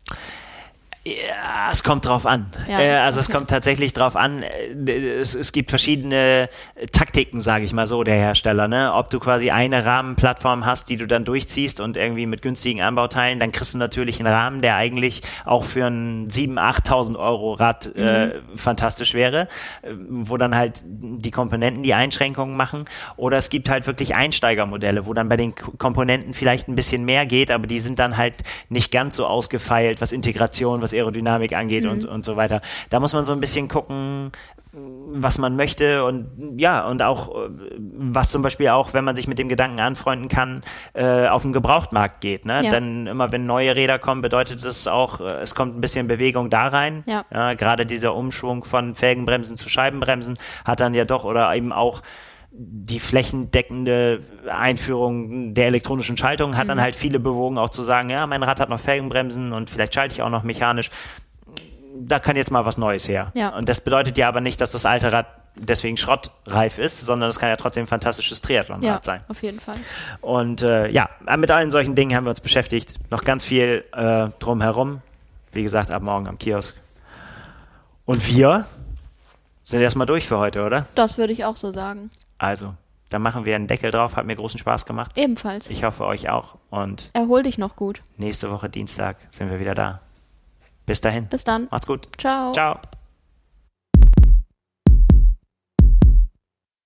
Ja, es kommt drauf an. Es kommt tatsächlich drauf an. Es gibt verschiedene Taktiken, sage ich mal so, der Hersteller. Ne? Ob du quasi eine Rahmenplattform hast, die du dann durchziehst und irgendwie mit günstigen Anbauteilen, dann kriegst du natürlich einen Rahmen, der eigentlich auch für ein 7.000, 8.000 Euro Rad fantastisch wäre, wo dann halt die Komponenten die Einschränkungen machen. Oder es gibt halt wirklich Einsteigermodelle, wo dann bei den Komponenten vielleicht ein bisschen mehr geht, aber die sind dann halt nicht ganz so ausgefeilt, was Integration, was Aerodynamik angeht und so weiter. Da muss man so ein bisschen gucken, was man möchte und auch, was zum Beispiel auch, wenn man sich mit dem Gedanken anfreunden kann, auf dem Gebrauchtmarkt geht. Ne? Ja. Denn immer wenn neue Räder kommen, bedeutet es auch, es kommt ein bisschen Bewegung da rein. Ja. Gerade dieser Umschwung von Felgenbremsen zu Scheibenbremsen hat dann ja doch oder eben auch die flächendeckende Einführung der elektronischen Schaltung hat dann halt viele bewogen, auch zu sagen, ja, mein Rad hat noch Felgenbremsen und vielleicht schalte ich auch noch mechanisch. Da kann jetzt mal was Neues her. Ja. Und das bedeutet ja aber nicht, dass das alte Rad deswegen schrottreif ist, sondern es kann ja trotzdem ein fantastisches Triathlon-Rad sein. Auf jeden Fall. Und mit allen solchen Dingen haben wir uns beschäftigt. Noch ganz viel drumherum. Wie gesagt, ab morgen am Kiosk. Und wir sind erstmal durch für heute, oder? Das würde ich auch so sagen. Also, dann machen wir einen Deckel drauf. Hat mir großen Spaß gemacht. Ebenfalls. Ich hoffe, euch auch. Und erhol dich noch gut. Nächste Woche Dienstag sind wir wieder da. Bis dahin. Bis dann. Macht's gut. Ciao. Ciao.